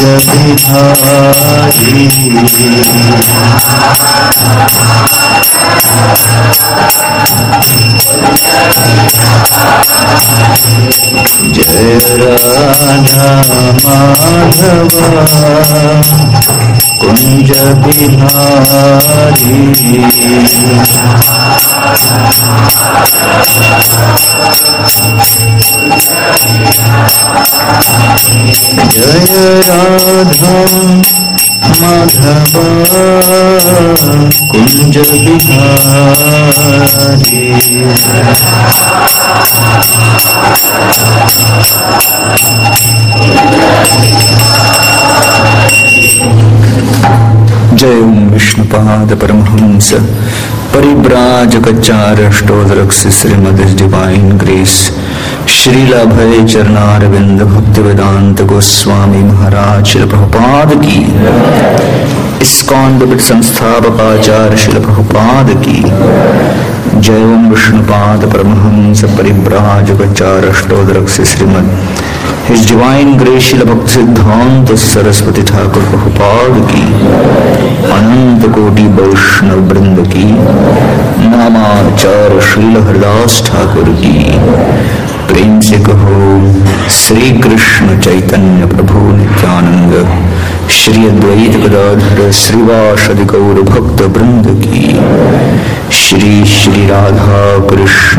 बिहारी जय राधा माधवा कुंज बिहारी जय राधा माधवा कुंज बिहारी जय ओम विष्णुपाद परमहंस परिव्राजकाचार्योदरक्ष श्रीमद डिवाइन ग्रेस श्रीला भय चरणारविंद भक्ति वेदांत गोस्वामी महाराज श्रील प्रभुपाद की, इस्कॉन द्वितीय संस्थापकाचार्य श्रील प्रभुपाद की जय। ओम विष्णुपाद परमहंस परिव्राजकाचार्योदरक्ष Srimad his divine grace Srila Bhakti Siddhanta Saraswati Thakur Prabhupada की, अनंत कोटि वैष्णव वृंद की, नामाचार्य श्रील हरदास ठाकुर की। प्रेम से कहो श्री कृष्ण चैतन्य प्रभु नित्यानंद श्री अद्वैत गदाधर श्रीवासदि गौर भक्त वृंद की। श्री श्री राधा कृष्ण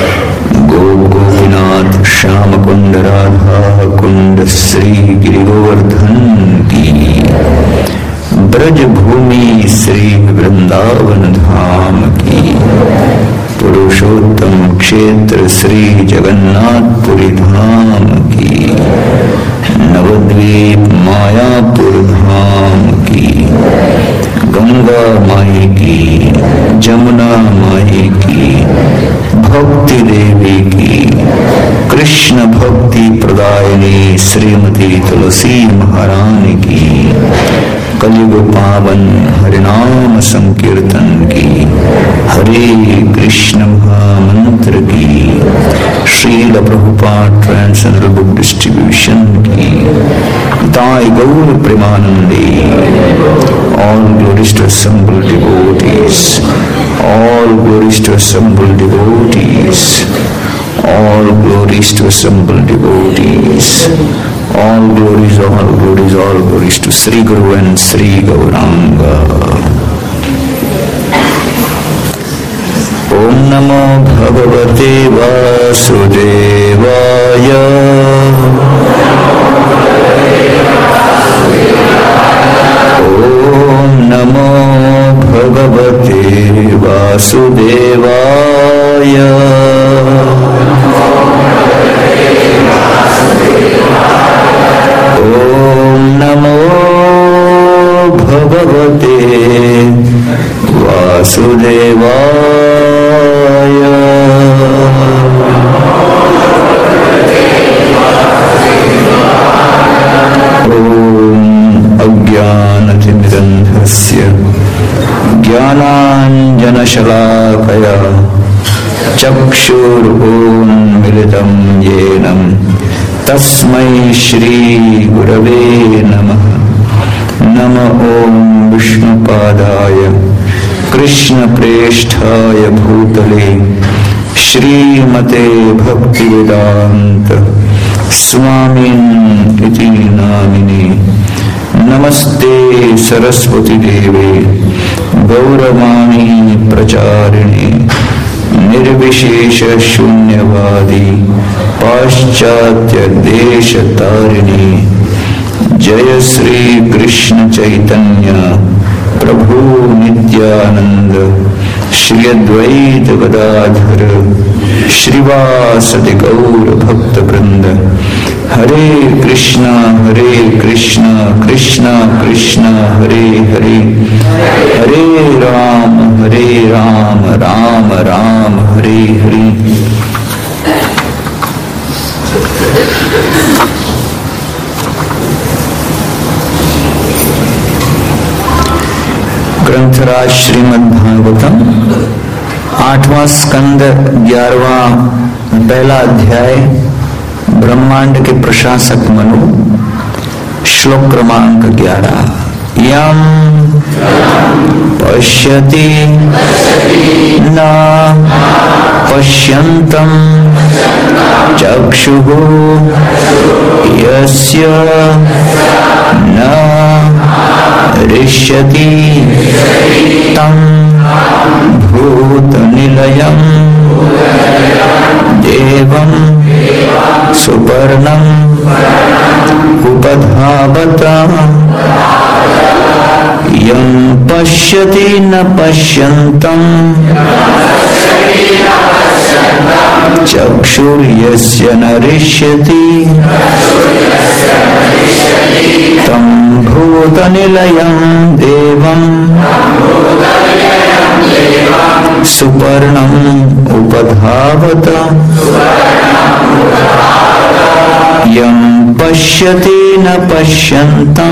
गोपीनाथ श्याम कुंड राधा कुंड श्री गिरिगोवर्धन की। ब्रज भूमि श्री वृंदावन धाम की। पुरुषोत्तम क्षेत्र श्री जगन्नाथपुरी धाम की। नवद्वीप मायापुर धाम की। गंगा माई की, जमुना माई की, भक्ति देवी की, कृष्ण भक्ति प्रदायिनी श्रीमती तुलसी महारानी की। कलयुग पावन हरिनाम संकीर्तन की। हरे कृष्ण महामंत्र की। Srila Prabhupada transcendental book distribution की। ताई गौर Premanandi. All glories to assembled devotees. All glories to assembled devotees. All glories to assembled devotees. All glories, all glories, all glories to Sri Guru and Sri Gauranga. Om Namo Bhagavate Vasudevaya. Om Namo Bhagavate Vasudevaya. Om Namo Bhagavate Vasudevaya. Om Ajnanatirandhasya Jnananjanashalakaya Chakshurunmilitam yenam तस्मै श्री गुरवे नमः। नमो ओम विष्णुपादाय कृष्ण प्रेष्ठाय भूतले श्रीमते भक्तिवेदांत स्वामिनिति नामिने। नमस्ते सरस्वती देवे गौरवाणी प्रचारिणे निर्विशेष शून्यवादी पाश्चात्य देश तारिणी। जय श्री कृष्ण चैतन्य प्रभु नित्यानंद श्री अद्वैत गदाधर श्रीवासदि गौर भक्त वृंद। हरे कृष्णा कृष्णा कृष्णा हरे हरे, हरे राम राम राम हरे हरे। ग्रंथराज श्रीमद् भागवतम 8वां स्कंद 11वां पहला अध्याय। ब्रह्मांड के प्रशासक मनु श्लोक क्रमांक 11। यम पश्यति न पश्यन्तं चक्षुः यस्य न दृश्यति तं भूतनिलयं देवं सुपर्णं उपधावत। यं पश्यति न पश्यन्तं चक्षुर्यस्य न दृश्यति तं भूतनिलयं देवं सुपर्णं उपधावत। यं पश्यति न पश्यन्तं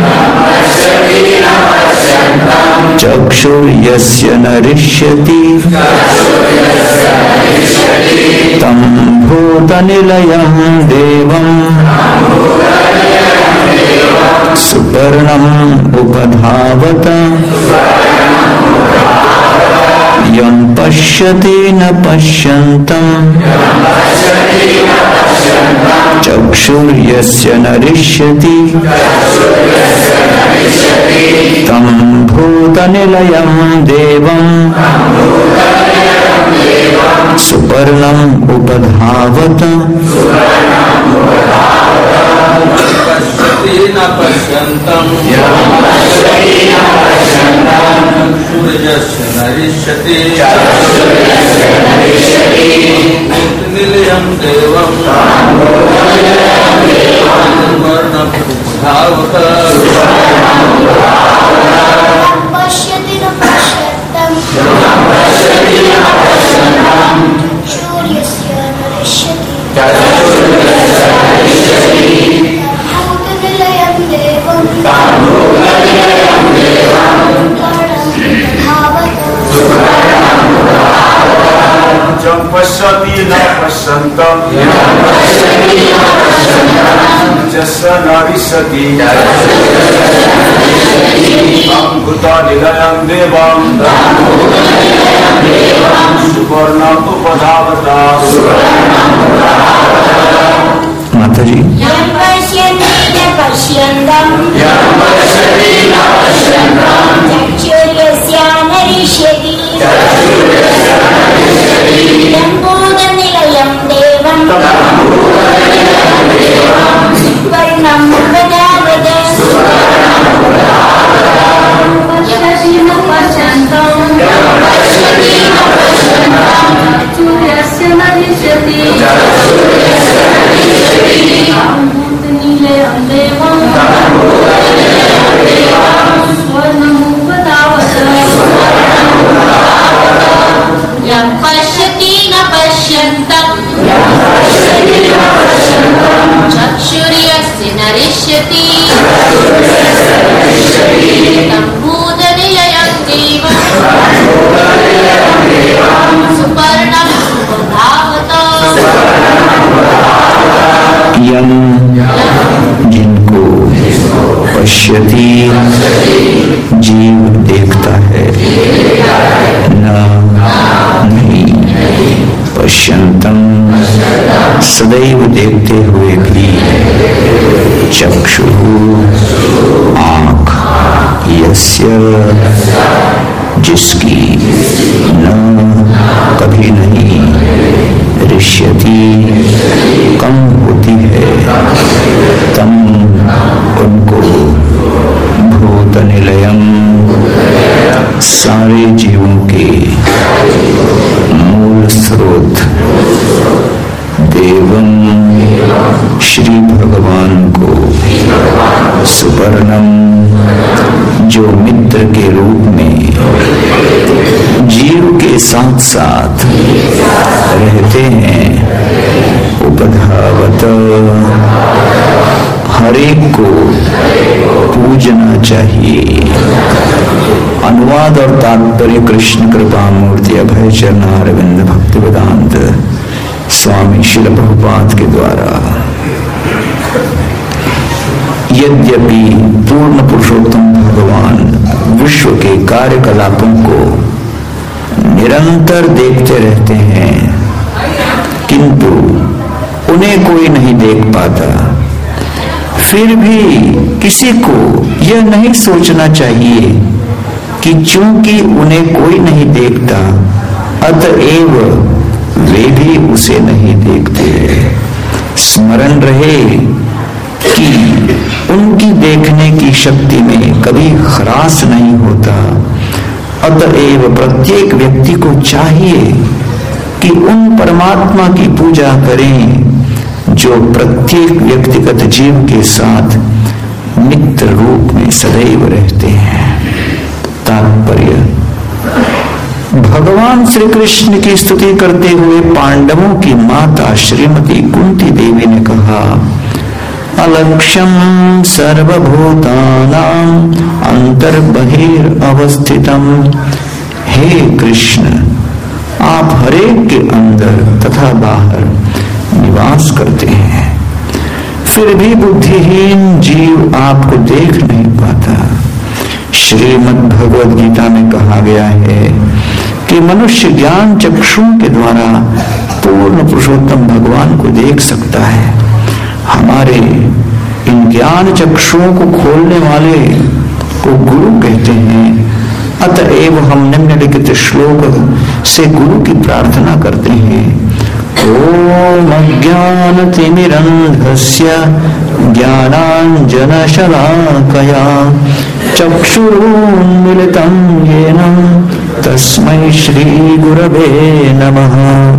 चक्षुर्यस्य न दृश्यति तं भूतनिलयं देवं सुपर्णं उपधावत। यं पश्यति न पश्यन्तं चक्षुर्यस्य न दृश्यति तं भूतनिलयं देवं सुपर्णं उपधावत। न पश्यन्तं चक्षुर्यस्य न दृश्यति भूतनिलयं देवं सुपर्णं उपधावत। पश्यति न पश्यन्तं चक्षुर्यस्य न दृश्यति भूतनिलयं देवं जं पश्यति न पश्यन्तं यस्य न दृश्यति तं भूतनिलयं देवं सुपर्णं उपधावत। माता जी यं पश्यति न पश्यन्तं चक्षुर्यस्य न दृश्यति तं भूतनिलयं देवं सुपर्णं उपधावत। पश्यति न पश्यन्तं चक्षुर्यस्य न दृश्यति भूतनिलयं देवं सुपर्णं उपधावत। यं पश्यति न पश्यन्तं चक्षुर्यस्य न दृश्यति तं भूतनिलयं देवं सुपर्णं उपधावत। यम जिनको पश्यति जीव देखता है न नहीं पश्यन्तं सदैव देखते हुए भी चक्षुः आँख यस्य जिसकी न कभी नहीं दृश्यति कम होती है तम उनको भूतनिलयम सारे जीवों के मूल स्रोत देवम श्री भगवान को सुपर्णम जो मित्र के रूप में जीव के साथ साथ रहते हैं उपधावत हर एक को पूजना चाहिए। अनुवाद और तात्पर्य कृष्ण कृपा मूर्ति अभय चरणारविंद भक्ति वेदांत स्वामी श्रील प्रभुपाद के द्वारा। यद्यपि पूर्ण पुरुषोत्तम भगवान विश्व के कार्यकलापों को निरंतर देखते रहते हैं, किंतु उन्हें कोई नहीं देख पाता। फिर भी किसी को यह नहीं सोचना चाहिए कि चूंकि उन्हें कोई नहीं देखता अतएव वे भी उसे नहीं देखते। स्मरण रहे कि उनकी देखने की शक्ति में कभी ह्रास नहीं होता। अतएव प्रत्येक व्यक्ति को चाहिए कि उन परमात्मा की पूजा करें जो प्रत्येक व्यक्तिगत जीव के साथ मित्र रूप में सदैव रहते हैं। तात्पर्य, भगवान श्री कृष्ण की स्तुति करते हुए पांडवों की माता श्रीमती कुंती देवी ने कहा, अलक्ष्यम सर्वभूतानां अंतर्बहिर अवस्थितम। हे कृष्ण, आप हरेक के अंदर तथा बाहर निवास करते हैं, फिर भी बुद्धिहीन जीव आपको देख नहीं पाता। श्रीमद् भगवद गीता में कहा गया है कि मनुष्य ज्ञान चक्षुओं के द्वारा पूर्ण पुरुषोत्तम भगवान को देख सकता है। हमारे इन ज्ञान चक्षुओं को खोलने वाले को गुरु कहते हैं। अतएव हम निम्नलिखित श्लोक से गुरु की प्रार्थना करते हैं। ओम अज्ञानतिमिरन्धस्य ज्ञानाञ्जनशलाकया चक्षुरुन्मीलितं येन तस्मै श्री गुरवे नमः।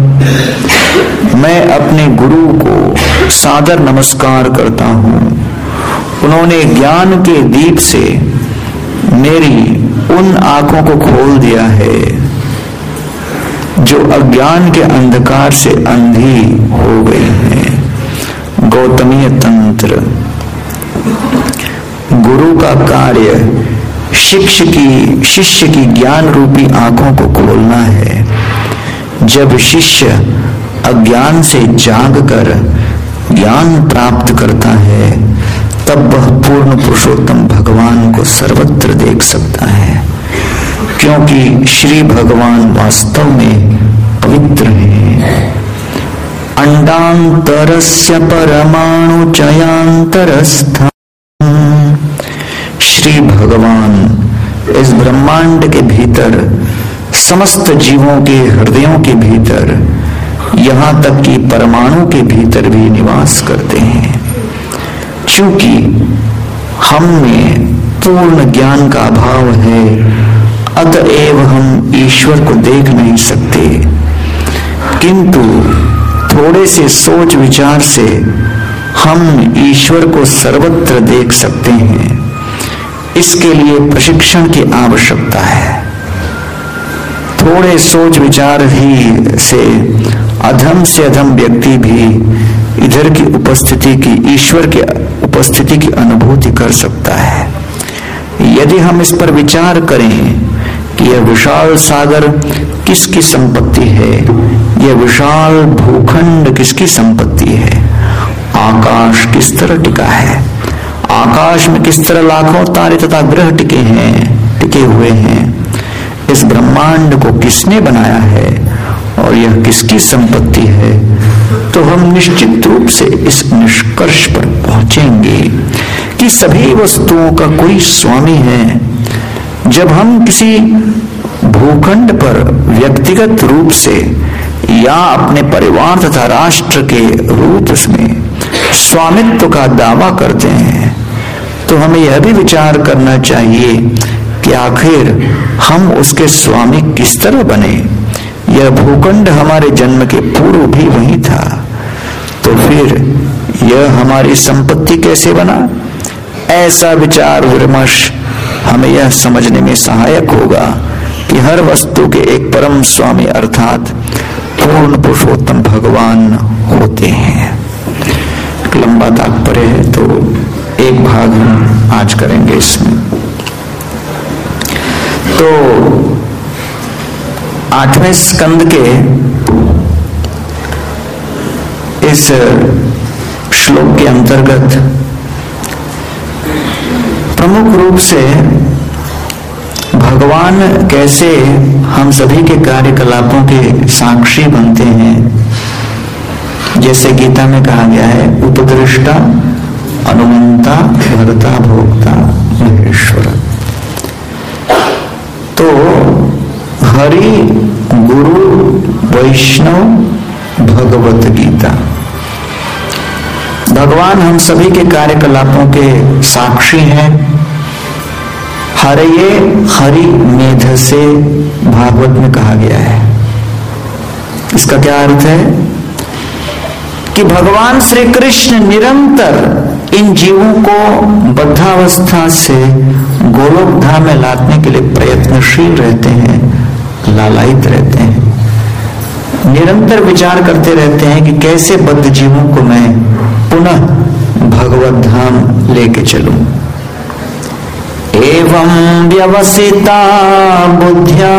मैं अपने गुरु को सादर नमस्कार करता हूँ। उन्होंने ज्ञान के दीप से मेरी उन आंखों को खोल दिया है जो अज्ञान के अंधकार से अंधी हो गई हैं। गौतमीय तंत्र। गुरु का कार्य शिष्य की ज्ञान रूपी आंखों को खोलना है। जब शिष्य अज्ञान से जागकर ज्ञान प्राप्त करता है तब वह पूर्ण पुरुषोत्तम भगवान को सर्वत्र देख सकता है, क्योंकि श्री भगवान वास्तव में पवित्र हैं। अंडांतरस्य परमाणु चयांतरस्थं। श्री भगवान इस ब्रह्मांड के भीतर, समस्त जीवों के हृदयों के भीतर, यहाँ तक कि परमाणु के भीतर भी निवास करते हैं। चूंकि हम में पूर्ण ज्ञान का अभाव है अतएव हम ईश्वर को देख नहीं सकते, किंतु थोड़े से सोच विचार से हम ईश्वर को सर्वत्र देख सकते हैं। इसके लिए प्रशिक्षण की आवश्यकता है। थोड़े सोच विचार ही से अधम व्यक्ति भी इधर की उपस्थिति की, ईश्वर की उपस्थिति की अनुभूति कर सकता है। यदि हम इस पर विचार करें कि यह विशाल सागर किसकी संपत्ति है, यह विशाल भूखंड किसकी संपत्ति है, आकाश किस तरह टिका है, आकाश में किस तरह लाखों तारे तथा ग्रह टिके हुए हैं, इस ब्रह्मांड को किसने बनाया है और यह किसकी संपत्ति है, तो हम निश्चित रूप से इस निष्कर्ष पर पहुंचेंगे कि सभी वस्तुओं का कोई स्वामी है। जब हम किसी भूखंड पर व्यक्तिगत रूप से या अपने परिवार तथा राष्ट्र के रूप में स्वामित्व का दावा करते हैं तो हमें यह भी विचार करना चाहिए कि आखिर हम उसके स्वामी किस तरह बने। यह भूखंड हमारे जन्म के पूर्व भी वही था, तो फिर यह हमारी संपत्ति कैसे बना? ऐसा विचार विमर्श हमें यह समझने में सहायक होगा कि हर वस्तु के एक परम स्वामी अर्थात पूर्ण पुरुषोत्तम भगवान होते हैं। एक लंबा तात्पर्य है तो एक भाग हम आज करेंगे इसमें। तो 8वें स्कंद के इस श्लोक के अंतर्गत प्रमुख रूप से भगवान कैसे हम सभी के कार्यकलापों के साक्षी बनते हैं, जैसे गीता में कहा गया है, उपदृष्टा अनुमंता भर्ता भोक्ता महेश्वर। तो हरि गुरु वैष्णव भगवत गीता, भगवान हम सभी के कार्यकलापों के साक्षी हैं। हरये हरि मेध से भागवत में कहा गया है। इसका क्या अर्थ है कि भगवान श्री कृष्ण निरंतर इन जीवों को बद्धावस्था से गोलोक धाम में लादने के लिए प्रयत्नशील रहते हैं, लालायित रहते हैं, निरंतर विचार करते रहते हैं कि कैसे बद्ध जीवों को मैं पुनः भगवत धाम लेके चलूं। एवं व्यवसिता बुद्ध्या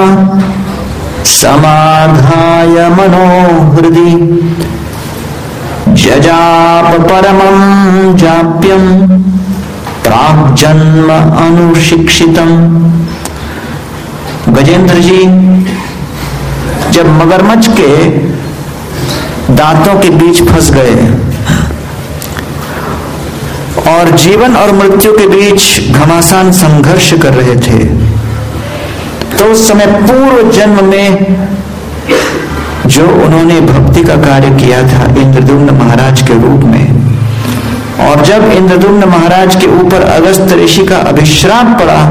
समाधाय मनोहृदि जजाप परमं जाप्यं प्राग्जन्म अनुशिक्षितम्। गजेंद्र जी जब मगरमच्छ के दांतों के बीच फंस गए और जीवन और मृत्यु के बीच घमासान संघर्ष कर रहे थे, तो उस समय पूर्व जन्म में जो उन्होंने भक्ति का कार्य किया था इंद्रद्युम्न महाराज के रूप में, और जब इंद्रद्युम्न महाराज के ऊपर अगस्त्य ऋषि का अभिश्राप पड़ा,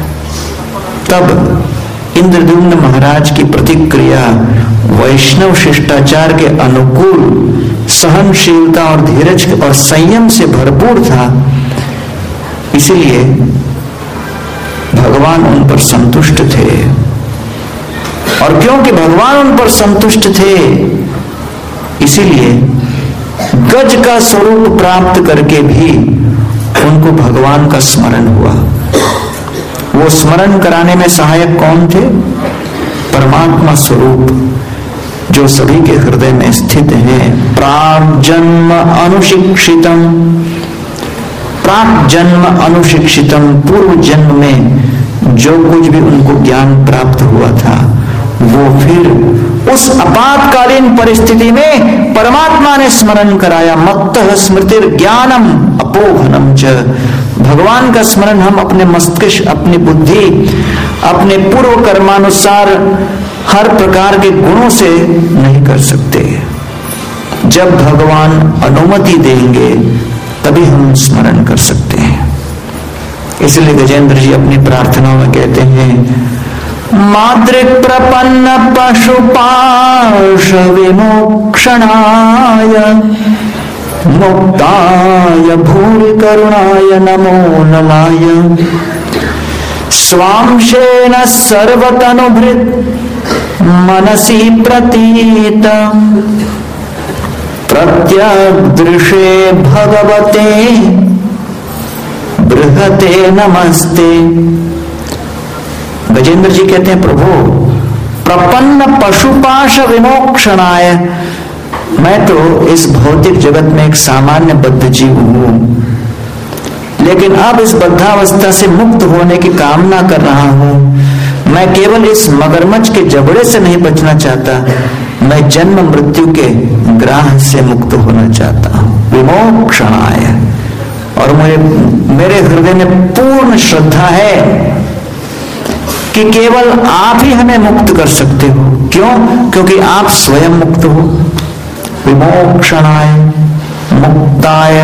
तब इंद्रद्युम्न महाराज की प्रतिक्रिया वैष्णव शिष्टाचार के अनुकूल सहनशीलता और धीरज और संयम से भरपूर था। इसलिए भगवान उन पर संतुष्ट थे, और क्योंकि भगवान उन पर संतुष्ट थे, इसीलिए गज का स्वरूप प्राप्त करके भी उनको भगवान का स्मरण हुआ। वो स्मरण कराने में सहायक कौन थे? परमात्मा स्वरूप जो सभी के हृदय में स्थित है। प्राग जन्म अनुशिक्षितम, प्राग जन्म अनुशिक्षितम, पूर्व जन्म में जो कुछ भी उनको ज्ञान प्राप्त हुआ था, वो फिर उस आपातकालीन परिस्थिति में परमात्मा ने स्मरण कराया। मत्तः स्मृतिर ज्ञानम अपोहनम च, भगवान का स्मरण हम अपने मस्तिष्क, अपनी बुद्धि, अपने पूर्व कर्मानुसार हर प्रकार के गुणों से नहीं कर सकते। जब भगवान अनुमति देंगे तभी हम स्मरण कर सकते हैं। इसलिए गजेंद्र जी अपनी प्रार्थनाओं में कहते हैं, मातृक प्रपन्न पशुपाश विमोक्षणाय मुक्ताय भूरि करुणाय नमो नमाय स्वांशेन सर्वतनुभृत मनसि प्रतीत प्रत्यदृशे भगवते बृहते नमस्ते। गजेंद्र जी कहते हैं, प्रभु प्रपन्न पशुपाश विमोक्षणाय, मैं तो इस भौतिक जगत में एक सामान्य बद्ध जीव हूं, लेकिन अब इस बद्धावस्था से मुक्त होने की कामना कर रहा हूं। मैं केवल इस मगरमच्छ के जबड़े से नहीं बचना चाहता, मैं जन्म मृत्यु के ग्राह से मुक्त होना चाहता हूं। विमोक्षणाय, और मेरे हृदय में पूर्ण श्रद्धा है कि केवल आप ही हमें मुक्त कर सकते हो। क्यों? क्योंकि आप स्वयं मुक्त हो। विमोक्षणाय, मुक्ताय,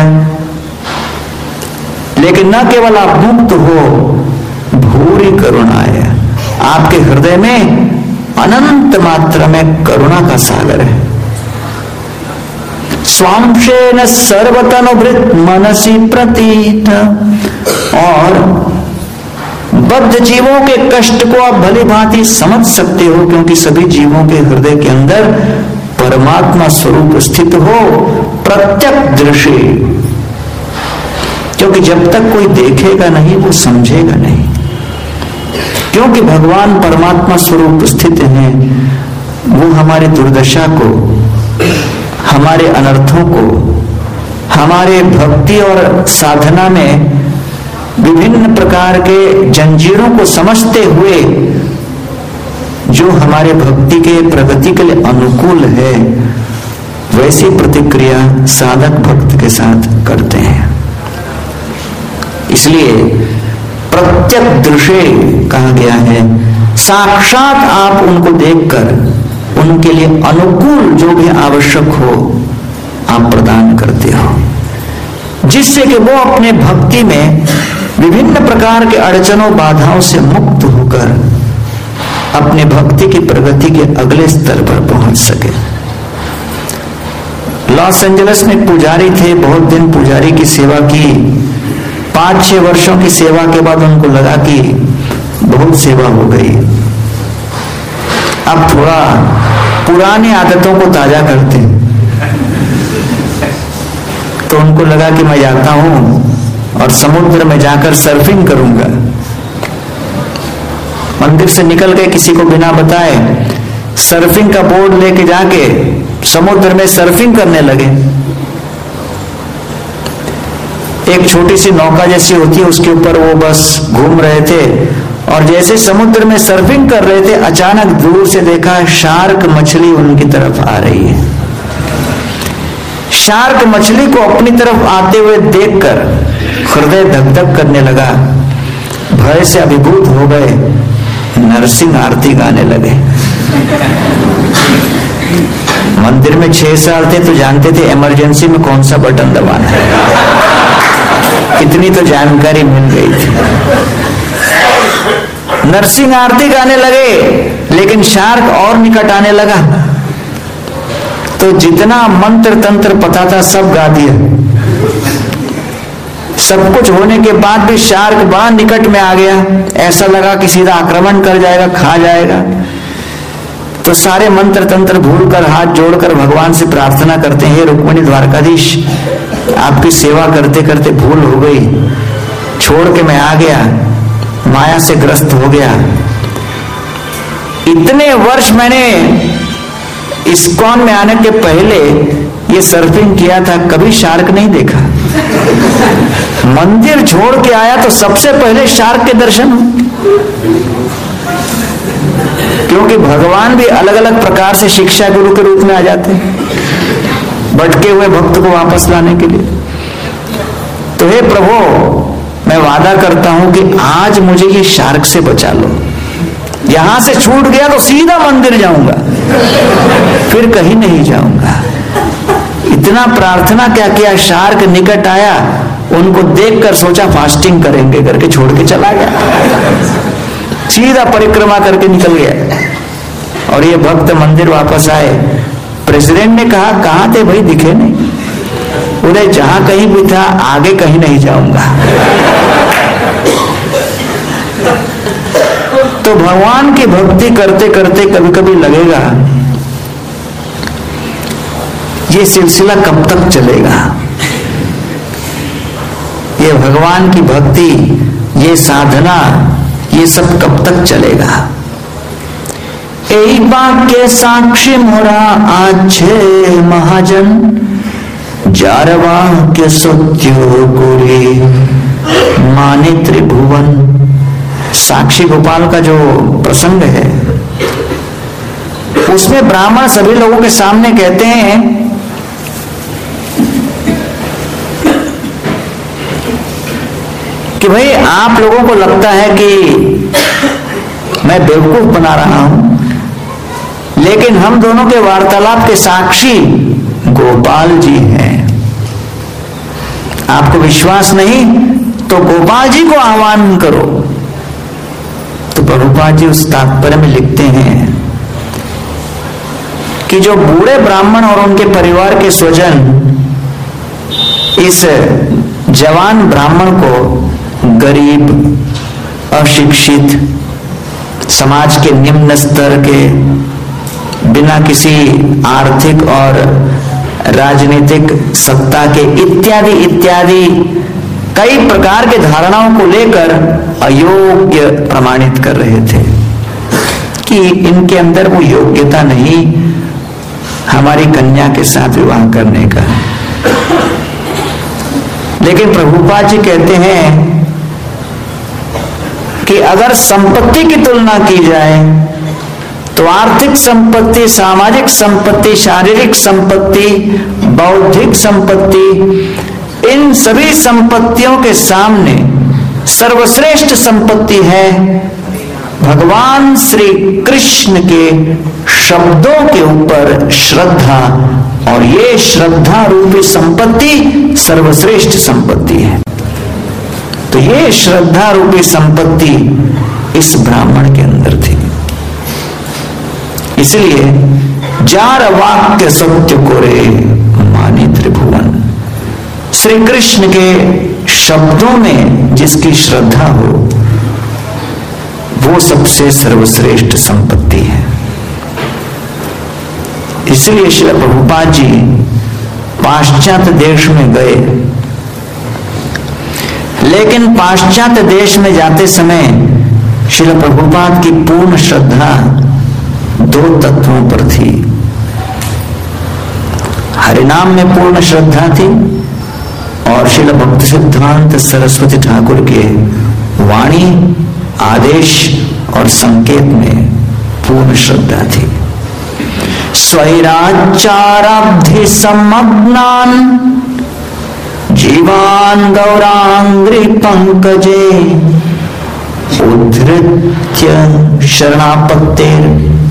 लेकिन न केवल आप मुक्त हो, भूरि करुणाय, आपके हृदय में अनंत मात्रा में करुणा का सागर है। स्वांशेन सर्वतनुभृत मनसि प्रतीत, और बद्ध जीवों के कष्ट को आप भली भांति समझ सकते हो, क्योंकि सभी जीवों के हृदय के अंदर परमात्मा स्वरूप स्थित हो। प्रत्यक्ष दृष्टि, क्योंकि जब तक कोई देखेगा नहीं वो समझेगा नहीं, क्योंकि भगवान परमात्मा स्वरूप स्थित हैं। वो हमारी दुर्दशा को, हमारे अनर्थों को, हमारे भक्ति और साधना में विभिन्न प्रकार के जंजीरों को समझते हुए जो हमारे भक्ति के प्रगति के लिए अनुकूल है, वैसी प्रतिक्रिया साधक भक्त के साथ करते हैं। इसलिए प्रत्यक्षदृशे कहा गया है, साक्षात आप उनको देखकर उनके लिए अनुकूल जो भी आवश्यक हो आप प्रदान करते हो, जिससे कि वो अपने भक्ति में विभिन्न प्रकार के अड़चनों बाधाओं से मुक्त होकर अपने भक्ति की प्रगति के अगले स्तर पर पहुंच सके। लॉस एंजलिस में पुजारी थे, बहुत दिन पुजारी की सेवा की। 5-6 वर्षों की सेवा के बाद उनको लगा कि बहुत सेवा हो गई, अब थोड़ा पुरानी आदतों को ताजा करते हैं। तो उनको लगा कि मैं जाता हूं और समुद्र में जाकर सर्फिंग करूंगा। मंदिर से निकल गए किसी को बिना बताए, सर्फिंग का बोर्ड लेके जाके समुद्र में सर्फिंग करने लगे। एक छोटी सी नौका जैसी होती है, उसके ऊपर वो बस घूम रहे थे और जैसे समुद्र में सर्फिंग कर रहे थे, अचानक दूर से देखा शार्क मछली उनकी तरफ आ रही है। शार्क मछली को अपनी तरफ आते हुए देखकर हृदय धक धक करने लगा, भय से अभिभूत हो गए, नरसिंह आरती गाने लगे। मंदिर में 6 साल थे तो जानते थे इमरजेंसी में कौन सा बटन दबाना है, इतनी तो जानकारी मिल गई थी। नरसिंह आरती गाने लगे, लेकिन शार्क और निकट आने लगा, तो जितना मंत्र तंत्र पता था सब गा दिया। सब कुछ होने के बाद भी शार्क बड़ा निकट में आ गया, ऐसा लगा कि सीधा आक्रमण कर जाएगा, खा जाएगा। तो सारे मंत्र तंत्र भूलकर हाथ जोड़कर भगवान से प्रार्थना करते हैं, हे रुक्मिणी द्वारकाधीश, आपकी सेवा करते करते भूल हो गई, छोड़ के मैं आ गया, माया से ग्रस्त हो गया। इतने वर्ष मैंने इस्कॉन में आने के पहले ये सर्फिंग किया था, कभी शार्क नहीं देखा। मंदिर छोड़ के आया तो सबसे पहले शार्क के दर्शन, क्योंकि भगवान भी अलग अलग प्रकार से शिक्षा गुरु के रूप में आ जाते हैं भटके हुए भक्त को वापस लाने के लिए। तो हे प्रभु, मैं वादा करता हूं कि आज मुझे ये शार्क से बचा लो, यहां से छूट गया तो सीधा मंदिर जाऊंगा, फिर कहीं नहीं जाऊंगा। इतना प्रार्थना क्या किया, शार्क निकट आया, उनको देखकर सोचा फास्टिंग करेंगे करके छोड़ के चला गया, सीधा परिक्रमा करके निकल गया। और ये भक्त मंदिर वापस आए। प्रेसिडेंट ने कहा, कहां थे भाई, दिखे नहीं। बोले जहां कहीं भी था, आगे कहीं नहीं जाऊंगा। तो भगवान की भक्ति करते करते कभी कभी लगेगा ये सिलसिला कब तक चलेगा, ये भगवान की भक्ति, ये साधना, ये सब कब तक चलेगा। यही बात के साक्षी मोरा आछे महाजन, जारवा के सत्यो गोरे माने त्रिभुवन। साक्षी गोपाल का जो प्रसंग है, उसमें ब्राह्मण सभी लोगों के सामने कहते हैं कि भाई आप लोगों को लगता है कि मैं बेवकूफ बना रहा हूं, लेकिन हम दोनों के वार्तालाप के साक्षी गोपाल जी हैं। आपको विश्वास नहीं तो गोपाल जी को आह्वान करो। तो प्रभुपाद जी उस तात्पर्य में लिखते हैं कि जो बूढ़े ब्राह्मण और उनके परिवार के स्वजन इस जवान ब्राह्मण को गरीब, अशिक्षित, समाज के निम्न स्तर के, बिना किसी आर्थिक और राजनीतिक सत्ता के इत्यादि इत्यादि कई प्रकार के धारणाओं को लेकर अयोग्य प्रमाणित कर रहे थे कि इनके अंदर वो योग्यता नहीं हमारी कन्या के साथ विवाह करने का। लेकिन प्रभुपाद जी कहते हैं कि अगर संपत्ति की तुलना की जाए तो आर्थिक संपत्ति, सामाजिक संपत्ति, शारीरिक संपत्ति, बौद्धिक संपत्ति, इन सभी संपत्तियों के सामने सर्वश्रेष्ठ संपत्ति है भगवान श्री कृष्ण के शब्दों के ऊपर श्रद्धा। और ये श्रद्धा रूपी संपत्ति सर्वश्रेष्ठ संपत्ति है। तो ये श्रद्धा रूपी संपत्ति इस ब्राह्मण के अंदर थी। इसलिए जार वाक्य सत्य कोरे मानी त्रिभुवन, श्री कृष्ण के शब्दों में जिसकी श्रद्धा हो वो सबसे सर्वश्रेष्ठ संपत्ति है। इसलिए श्री प्रभुपाद जी पाश्चात्य देश में गए, लेकिन पाश्चात्य देश में जाते समय श्री प्रभुपाद की पूर्ण श्रद्धा दो तत्वों पर थी। हरिनाम में पूर्ण श्रद्धा थी और श्रील भक्ति सिद्धांत सरस्वती ठाकुर के वाणी, आदेश और संकेत में पूर्ण श्रद्धा थी। स्वैराचाराब्धि समग्नान जीवान गौरांग्रि पंकजे उद्धृत्य शरणापत्तेर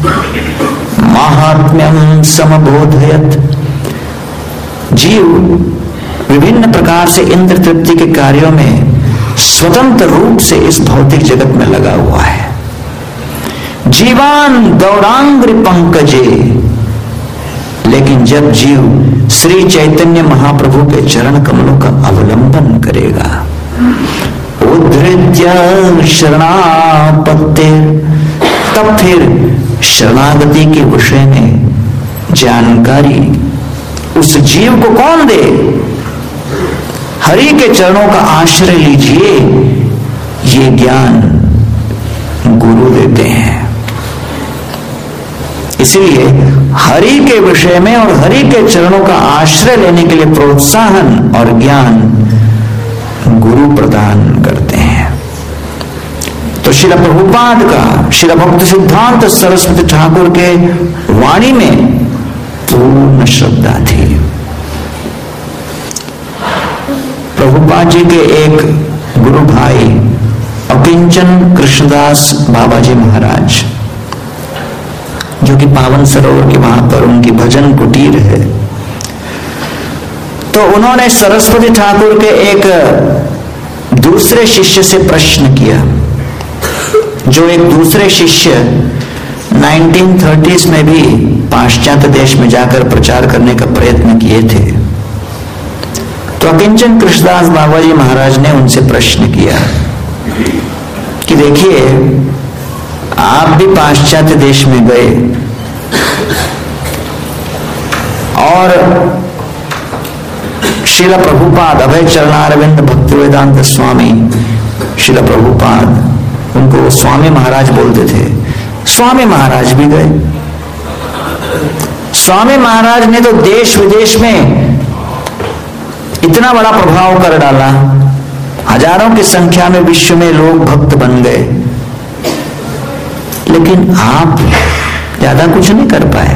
महात्म्यम समबोधयत। जीव विभिन्न प्रकार से इंद्र तृप्ति के कार्यों में स्वतंत्र रूप से इस भौतिक जगत में लगा हुआ है। जीवान गौरांग्रि पंकजे, लेकिन जब जीव श्री चैतन्य महाप्रभु के चरण कमलों का अवलंबन करेगा, उद्धृत्य शरणापत्तेर, तब फिर शरणागति के विषय में जानकारी उस जीव को कौन दे? हरि के चरणों का आश्रय लीजिए, ये ज्ञान गुरु देते हैं। इसलिए हरि के विषय में और हरि के चरणों का आश्रय लेने के लिए प्रोत्साहन और ज्ञान गुरु प्रदान करते हैं। तो श्रील प्रभुपाद का, श्रील भक्ति सिद्धांत सरस्वती ठाकुर के वाणी में पूर्ण श्रद्धा थी। प्रभुपाद जी के एक गुरु भाई अकिंचन कृष्णदास बाबा जी महाराज, जो कि पावन सरोवर के वहां पर उनकी भजन कुटीर है, तो उन्होंने सरस्वती ठाकुर के एक दूसरे शिष्य से प्रश्न किया। जो एक दूसरे शिष्य 1930s में भी पाश्चात्य देश में जाकर प्रचार करने का प्रयत्न किए थे। तो अकिंचन कृष्णदास बाबा जी महाराज ने उनसे प्रश्न किया कि देखिए, आप भी पाश्चात्य देश में गए और श्रील प्रभुपाद, अभय चरणारविंद भक्ति वेदांत स्वामी श्रील प्रभुपाद, उनको स्वामी महाराज बोलते थे, स्वामी महाराज भी गए। स्वामी महाराज ने तो देश विदेश में इतना बड़ा प्रभाव कर डाला, हजारों की संख्या में विश्व में लोग भक्त बन गए, लेकिन आप ज्यादा कुछ नहीं कर पाए।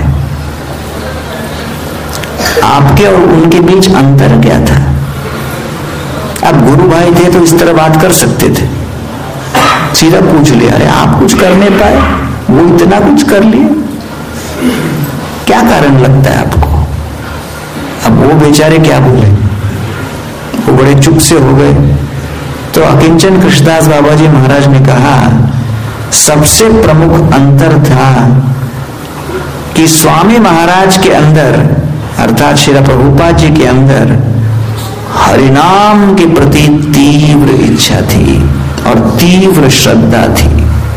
आपके और उनके बीच अंतर क्या था? आप गुरु भाई थे तो इस तरह बात कर सकते थे, सीधा पूछ लिया, अरे आप कुछ कर नहीं पाए, वो इतना कुछ कर लिए, क्या कारण लगता है आपको? अब वो बेचारे क्या बोले, वो बड़े चुप से हो गए। तो अकिंचन कृष्णदास बाबा जी महाराज ने कहा, सबसे प्रमुख अंतर था कि स्वामी महाराज के अंदर, अर्थात श्री प्रभुपाद जी के अंदर हरिनाम के प्रति तीव्र इच्छा थी और तीव्र श्रद्धा थी।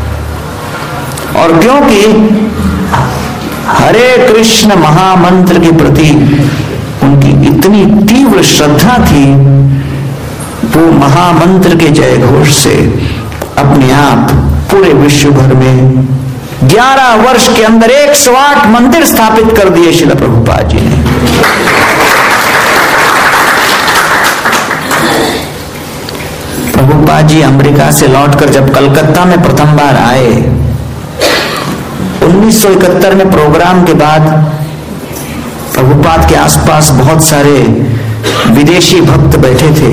और क्योंकि हरे कृष्ण महामंत्र के प्रति उनकी इतनी तीव्र श्रद्धा थी, वो महामंत्र के जयघोष से अपने आप पूरे विश्व भर में 11 वर्ष के अंदर 108 मंदिर स्थापित कर दिए श्रील प्रभुपाद जी ने। प्रभुपाद जी अमेरिका से लौटकर जब कलकत्ता में प्रथम बार आए, 1971 में प्रोग्राम के बाद प्रभुपाद के आसपास बहुत सारे विदेशी भक्त बैठे थे।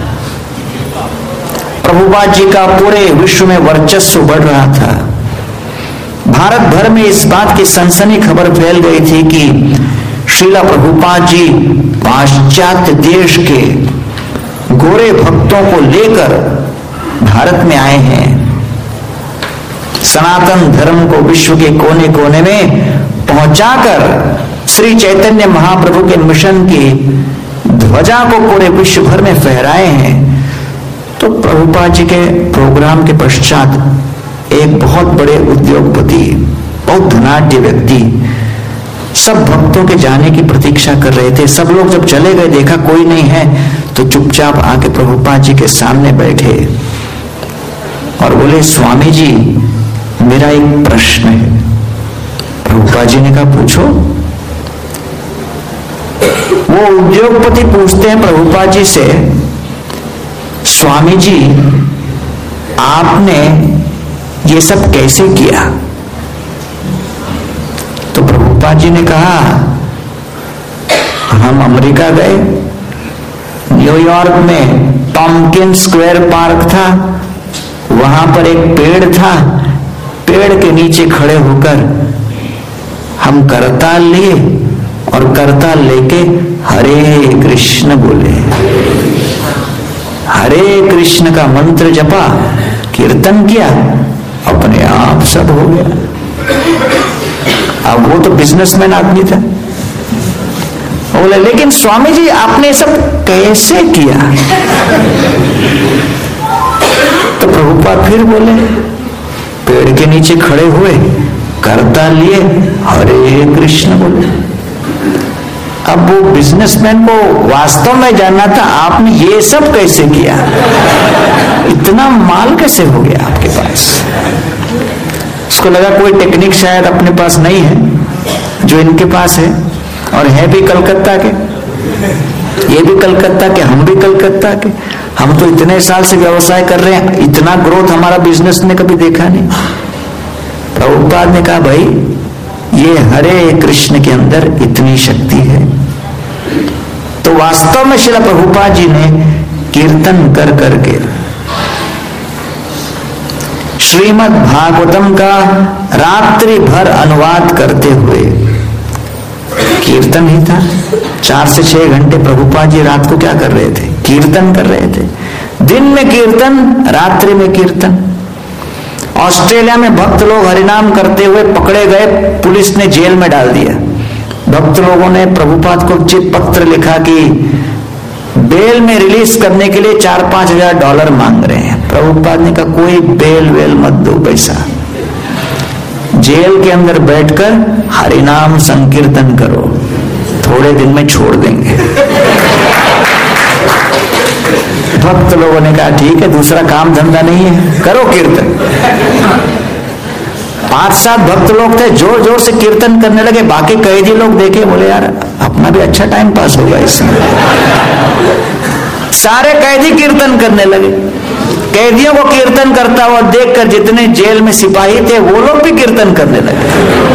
प्रभुपाद जी का पूरे विश्व में वर्चस्व बढ़ रहा था। भारत भर में इस बात की सनसनी खबर फैल गई थी कि श्रीला प्रभुपाद जी पाश्चात्य देश के गोरे भक्तों को लेकर भारत में आए हैं। सनातन धर्म को विश्व के कोने कोने में पहुंचाकर श्री चैतन्य महाप्रभु के मिशन की ध्वजा को पूरे विश्व भर में फहराए हैं। तो प्रभुपाद जी के प्रोग्राम के पश्चात एक बहुत बड़े उद्योगपति, बहुत धनाढ्य व्यक्ति सब भक्तों के जाने की प्रतीक्षा कर रहे थे। सब लोग जब चले गए, देखा कोई नहीं है, तो चुपचाप आके प्रभुपाद जी के सामने बैठे और बोले, स्वामी जी मेरा एक प्रश्न है। प्रभुपाद जी ने कहा, पूछो। वो उद्योगपति पूछते हैं प्रभुपाद जी से, स्वामी जी आपने ये सब कैसे किया? तो प्रभुपाद जी ने कहा, हम अमेरिका गए, न्यूयॉर्क में टॉम्किन स्क्वायर पार्क था, वहां पर एक पेड़ था, पेड़ के नीचे खड़े होकर हम करताल लिए और करताल लेके हरे कृष्ण बोले, हरे कृष्ण का मंत्र जपा, कीर्तन किया, अपने आप सब हो गया। अब वो तो बिजनेसमैन आदमी था। बोले, लेकिन स्वामी जी आपने सब कैसे किया? तो प्रभुपाद फिर बोले, पेड़ के नीचे खड़े हुए, करताल लिए, हरे कृष्ण बोले। अब वो बिजनेसमैन को वास्तव में जानना था, आपने ये सब कैसे किया? इतना माल कैसे हो गया आपके पास? उसको लगा कोई टेक्निक शायद अपने पास नहीं है जो इनके पास है, और है भी कलकत्ता के, ये भी कलकत्ता के, हम भी कलकत्ता के। हम तो इतने साल से व्यवसाय कर रहे हैं, इतना ग्रोथ हमारा बिजनेस ने कभी देखा नहीं। प्रभुपाद ने कहा, भाई ये हरे कृष्ण के अंदर इतनी शक्ति है। तो वास्तव में श्रील प्रभुपाद जी ने कीर्तन कर करके श्रीमद् भागवतम का रात्रि भर अनुवाद करते हुए, कीर्तन ही था, 4 से 6 घंटे प्रभुपाद जी रात को क्या कर रहे थे? कीर्तन कर रहे थे। दिन में कीर्तन, रात्रि में कीर्तन। ऑस्ट्रेलिया में भक्त लोग हरिनाम करते हुए पकड़े गए, पुलिस ने जेल में डाल दिया। भक्त लोगों ने प्रभुपाद को चिट पत्र लिखा कि बेल में रिलीज करने के लिए $4-5 हजार मांग रहे हैं। प्रभुपाद ने कहा, कोई बेल वेल मत दो पैसा, जेल के अंदर बैठकर हरिनाम संकीर्तन करो, थोड़े दिन में छोड़ देंगे। भक्त लोगों ने कहा, ठीक है, दूसरा काम धंधा नहीं है, करो कीर्तन। 5-7 भक्त लोग थे, जोर जोर से कीर्तन करने लगे। बाकी कैदी लोग देखे, बोले यार अपना भी अच्छा टाइम पास होगा इसमें। सारे कैदी कीर्तन करने लगे। कैदियों को कीर्तन करता हुआ देखकर जितने जेल में सिपाही थे वो लोग भी कीर्तन करने लगे।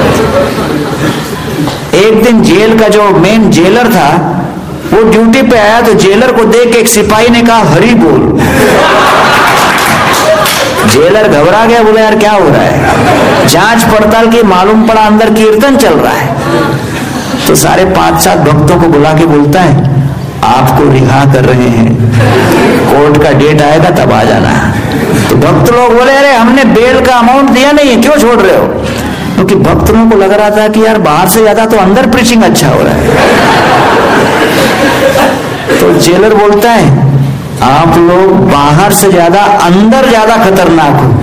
एक दिन जेल का जो मेन जेलर था वो ड्यूटी पे आया, तो जेलर को देख एक सिपाही ने कहा, हरि बोल। जेलर घबरा गया, बोला यार क्या हो रहा है? जांच पड़ताल की, मालूम पड़ा अंदर कीर्तन चल रहा है। तो सारे 5-7 भक्तों को बुला के बोलता है, आपको रिहा कर रहे हैं, कोर्ट का डेट आएगा तब आ जाना। तो भक्त लोग बोले, अरे हमने बेल का अमाउंट दिया नहीं है, क्यों छोड़ रहे हो? क्योंकि भक्त लोगों को लग रहा था कि यार बाहर से ज्यादा तो अंदर प्रीचिंग अच्छा हो रहा है। तो जेलर बोलता है, आप लोग बाहर से ज्यादा अंदर ज्यादा खतरनाक हो।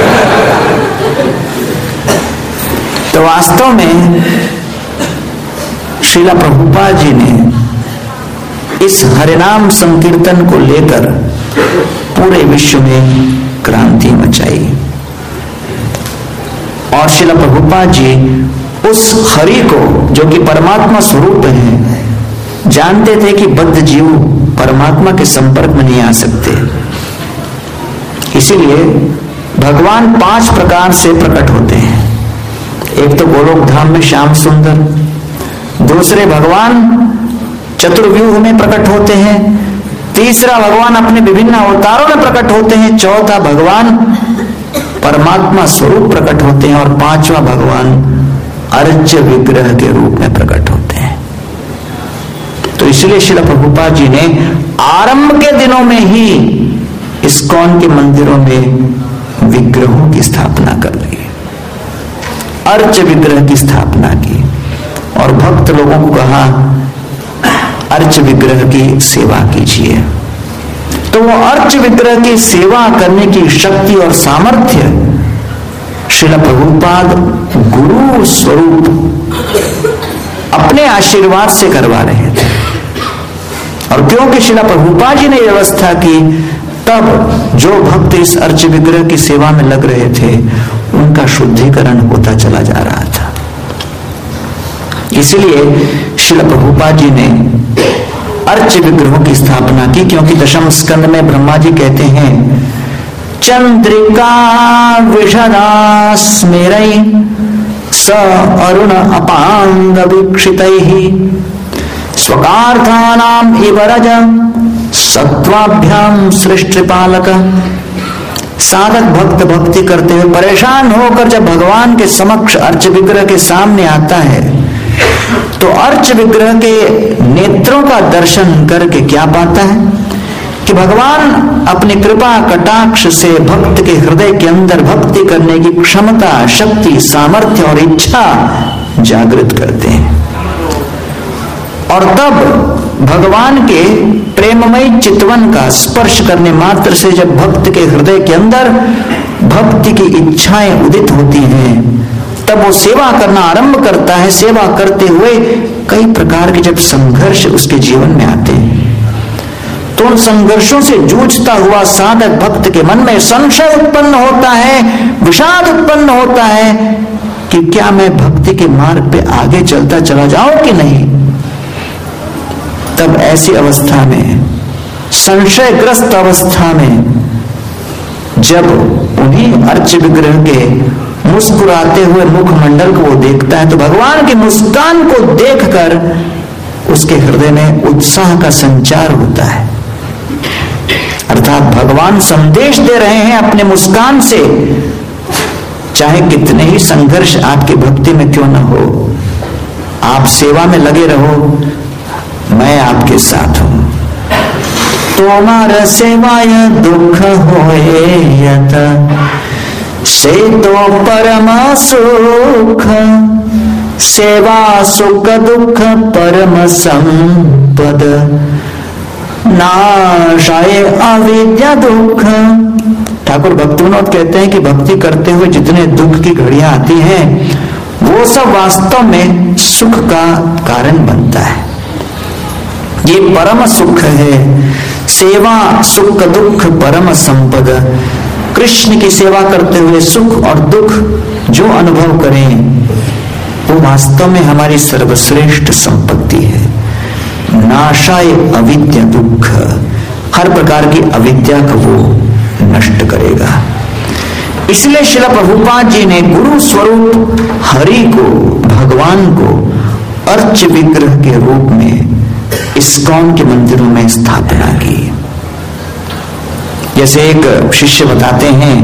तो वास्तव में श्रीला प्रभुपाद जी ने इस हरिनाम संकीर्तन को लेकर पूरे विश्व में क्रांति मचाई। और श्रीला प्रभुपाद जी उस हरि को, जो कि परमात्मा स्वरूप है, जानते थे कि बद्ध जीव परमात्मा के संपर्क में नहीं आ सकते। इसीलिए भगवान 5 प्रकार से प्रकट होते हैं। एक तो गोलोक धाम में श्याम सुंदर, दूसरे भगवान चतुर्व्यूह में प्रकट होते हैं, तीसरा भगवान अपने विभिन्न अवतारों में प्रकट होते हैं, चौथा भगवान परमात्मा स्वरूप प्रकट होते हैं और पांचवा भगवान अर्च्य विग्रह के रूप में प्रकट होते हैं। तो इसलिए श्रील प्रभुपाद जी ने आरंभ के दिनों में ही इस्कॉन के मंदिरों में विग्रहों की स्थापना कर ली, अर्च्य विग्रह की स्थापना की और भक्त लोगों को कहा अर्च्य विग्रह की सेवा कीजिए। तो वो अर्च्य विग्रह की सेवा करने की शक्ति और सामर्थ्य श्रील प्रभुपाद गुरु स्वरूप अपने आशीर्वाद से करवा रहे थे। और क्योंकि श्रील प्रभुपाद जी ने व्यवस्था की, तब जो भक्त इस अर्च्य विग्रह की सेवा में लग रहे थे उनका शुद्धिकरण होता चला जा रहा था। इसलिए श्रील प्रभुपाद जी ने अर्च्य विग्रहों की स्थापना की, क्योंकि दशम स्कंद में ब्रह्मा जी कहते हैं चंद्रिका विशदास्मेरै स अरुण अपांग वीक्षितैः स्वकार्थानाम इव रज सत्वाभ्याम सृष्टिपालक। साधक भक्त भक्ति करते हुए परेशान होकर जब भगवान के समक्ष अर्च्य विग्रह के सामने आता है तो अर्च्य विग्रह के नेत्रों का दर्शन करके क्या पाता है कि भगवान अपनी कृपा कटाक्ष से भक्त के हृदय के अंदर भक्ति करने की क्षमता, शक्ति, सामर्थ्य और इच्छा जागृत करते हैं। और तब भगवान के प्रेममय चितवन का स्पर्श करने मात्र से जब भक्त के हृदय के अंदर भक्ति की इच्छाएं उदित होती हैं, तब वो सेवा करना आरंभ करता है। सेवा करते हुए कई प्रकार के जब संघर्ष उसके जीवन में आते हैं तो उन संघर्षों से जूझता हुआ साधक भक्त के मन में संशय उत्पन्न होता है, विषाद उत्पन्न होता है कि क्या मैं भक्ति के मार्ग पे आगे चलता चला जाऊं कि नहीं। तब ऐसी अवस्था में, संशयग्रस्त अवस्था में, जब उन्हीं अर्च्य विग्रह के मुस्कुराते हुए मुखमंडल को वो देखता है तो भगवान की मुस्कान को देखकर उसके हृदय में उत्साह का संचार होता है। अर्थात भगवान संदेश दे रहे हैं अपने मुस्कान से, चाहे कितने ही संघर्ष आपकी भक्ति में क्यों न हो, आप सेवा में लगे रहो, मैं आपके साथ हूं। तोमार सेवाय दुख होएयत से तो परम सुख, सेवा सुख दुख परम संपद, नाशाय अविद्या दुख। ठाकुर भक्ति विनोद कहते हैं कि भक्ति करते हुए जितने दुख की घड़ियां आती हैं वो सब वास्तव में सुख का कारण बनता है। ये परम सुख है। सेवा सुख दुख परम संपद। कृष्ण की सेवा करते हुए सुख और दुख जो अनुभव करें वो वास्तव में हमारी सर्वश्रेष्ठ संपत्ति है। नाशाय अविद्या दुख, हर प्रकार की अविद्या को वो नष्ट करेगा। इसलिए श्रील प्रभुपाद जी ने गुरु स्वरूप हरि को, भगवान को अर्च्य विग्रह के रूप में इस्कॉन के मंदिरों में स्थापना की। जैसे एक शिष्य बताते हैं,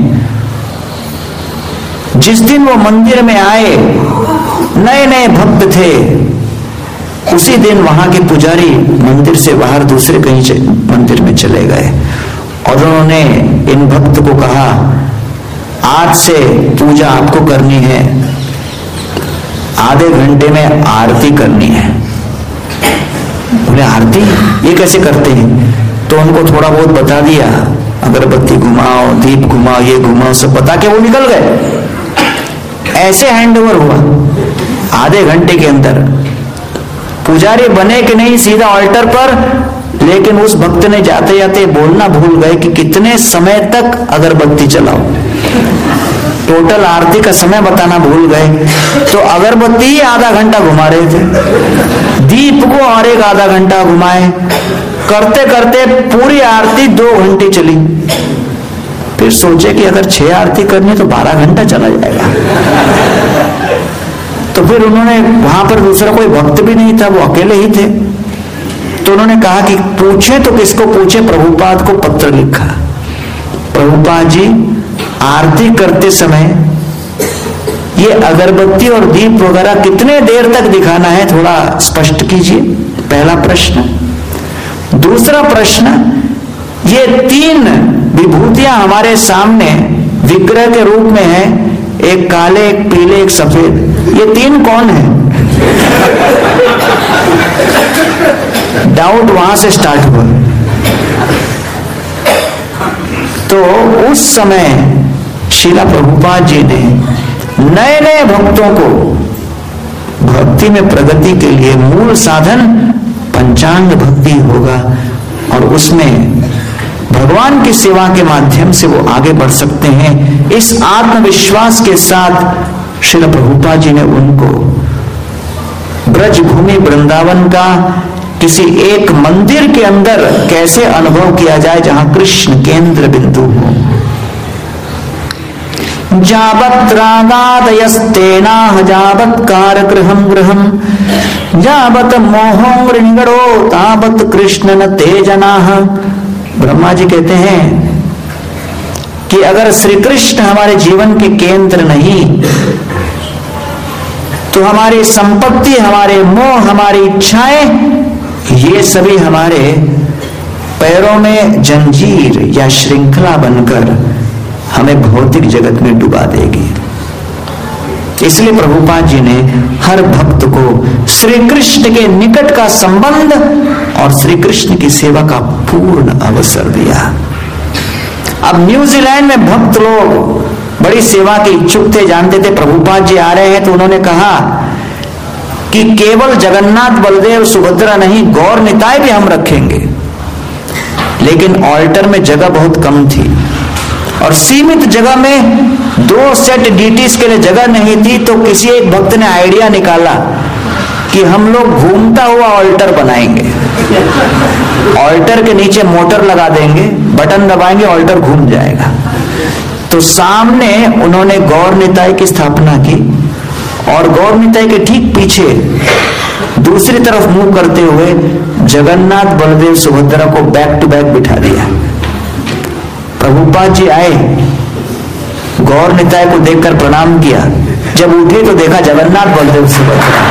जिस दिन वो मंदिर में आए, नए नए भक्त थे, उसी दिन वहां के पुजारी मंदिर से बाहर दूसरे कहीं मंदिर में चले गए और उन्होंने इन भक्त को कहा, आज से पूजा आपको करनी है, आधे घंटे में आरती करनी है। बोले आरती ये कैसे करते हैं? तो उनको थोड़ा बहुत बता दिया, अगरबत्ती घुमाओ, दीप घुमाओ, ये घुमाओ, सब बता के वो निकल गए। ऐसे हैंडओवर हुआ आधे घंटे के अंदर। पुजारी बने कि नहीं सीधा ऑल्टर पर, लेकिन उस भक्त ने जाते जाते बोलना भूल गए कि कितने समय तक अगरबत्ती चलाओ। टोटल आरती का समय बताना भूल गए, तो अगरबत्ती ही आधा घंटा घुमा रहे थे, दीप को और एक आधा घंटा घुमाए, करते करते पूरी आरती 2 घंटे चली। फिर सोचे कि अगर 6 आरती करनी तो 12 घंटा चला जाएगा। तो फिर उन्होंने, वहां पर दूसरा कोई भक्त भी नहीं था, वो अकेले ही थे, तो उन्होंने कहा कि पूछे तो किसको पूछे, प्रभुपाद को पत्र लिखा। प्रभुपाद जी, आरती करते समय ये अगरबत्ती और दीप वगैरह कितने देर तक दिखाना है, थोड़ा स्पष्ट कीजिए, पहला प्रश्न। दूसरा प्रश्न, ये 3 विभूतियां हमारे सामने विग्रह के रूप में है, एक काले, एक पीले, एक सफेद, ये 3 कौन है? डाउट वहां से स्टार्ट हुआ। तो उस समय श्रीला प्रभुपाद जी ने नए नए भक्तों को भक्ति में प्रगति के लिए मूल साधन पंचांग भक्ति होगा, और उसमें भगवान की सेवा के माध्यम से वो आगे बढ़ सकते हैं। इस आत्मविश्वास के साथ श्रील प्रभुपाद जी ने उनको ब्रज भूमि वृंदावन का किसी एक मंदिर के अंदर कैसे अनुभव किया जाए जहां कृष्ण केंद्र बिंदु हो। जावत् रागादयस्तेनाह जावत् कारगृहं गृहं जावत् मोहं ऋणगड़ो तावत् कृष्ण न ते जनाः। ब्रह्मा जी कहते हैं कि अगर श्री कृष्ण हमारे जीवन के केंद्र नहीं तो हमारी संपत्ति, हमारे मोह, हमारी इच्छाएं, ये सभी हमारे पैरों में जंजीर या श्रृंखला बनकर हमें भौतिक जगत में डुबा देगी। इसलिए प्रभुपाद जी ने हर भक्त को श्री कृष्ण के निकट का संबंध और श्री कृष्ण की सेवा का पूर्ण अवसर दिया। अब न्यूजीलैंड में भक्त लोग बड़ी सेवा के इच्छुक थे, जानते थे प्रभुपाद जी आ रहे हैं, तो उन्होंने कहा कि केवल जगन्नाथ बलदेव सुभद्रा नहीं, गौर निताय भी हम रखेंगे। लेकिन ऑल्टर में जगह बहुत कम थी और सीमित जगह में 2 सेट डीटीज के लिए जगह नहीं थी, तो किसी एक भक्त ने आइडिया निकाला कि हम लोग घूमता हुआ ऑल्टर बनाएंगे। ऑल्टर के नीचे मोटर लगा देंगे, बटन दबाएंगे, ऑल्टर घूम जाएगा। तो सामने उन्होंने गौर निताय की स्थापना की और गौर निताय के ठीक पीछे दूसरी तरफ मुंह करते हुए जगन्नाथ बलदेव सुभद्रा को बैक टू बैक बिठा दिया। प्रभुपाद जी आए, गौर निताय को देखकर प्रणाम किया, जब उठे तो देखा जगन्नाथ बलदेव सुभद्रा,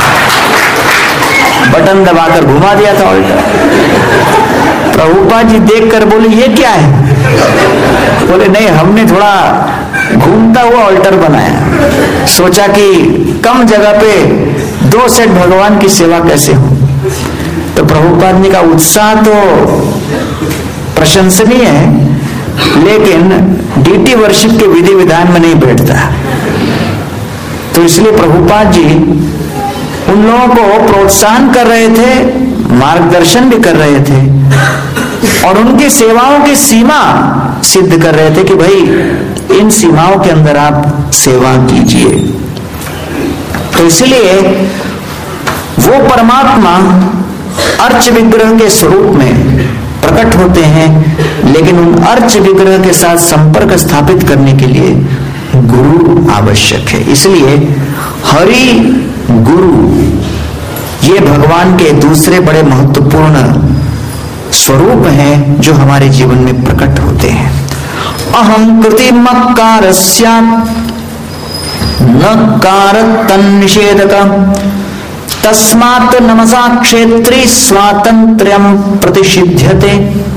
बटन दबाकर घुमा दिया था ऑल्टर। प्रभुपाद जी देखकर बोले ये क्या है? बोले नहीं, हमने थोड़ा घूमता हुआ ऑल्टर बनाया, सोचा कि कम जगह पे 2 सेट भगवान की सेवा कैसे हो। तो प्रभुपाद जी का उत्साह तो प्रशंसनीय है, लेकिन डीटी वर्शिप के विधि विधान में नहीं बैठता। तो इसलिए प्रभुपाद जी उन लोगों को प्रोत्साहन कर रहे थे, मार्गदर्शन भी कर रहे थे और उनकी सेवाओं की सीमा सिद्ध कर रहे थे कि भाई इन सीमाओं के अंदर आप सेवा कीजिए। तो इसलिए वो परमात्मा अर्च विग्रह के स्वरूप में प्रकट होते हैं, लेकिन उन अर्च विग्रह के साथ संपर्क स्थापित करने के लिए गुरु आवश्यक है। इसलिए हरि गुरु ये भगवान के दूसरे बड़े महत्वपूर्ण स्वरूप हैं जो हमारे जीवन में प्रकट होते हैं। अहं कृति मक्कार नकार तन्निषेधक तस्मात् नमसा क्षेत्री स्वातंत्र्यम प्रतिषिध्यते।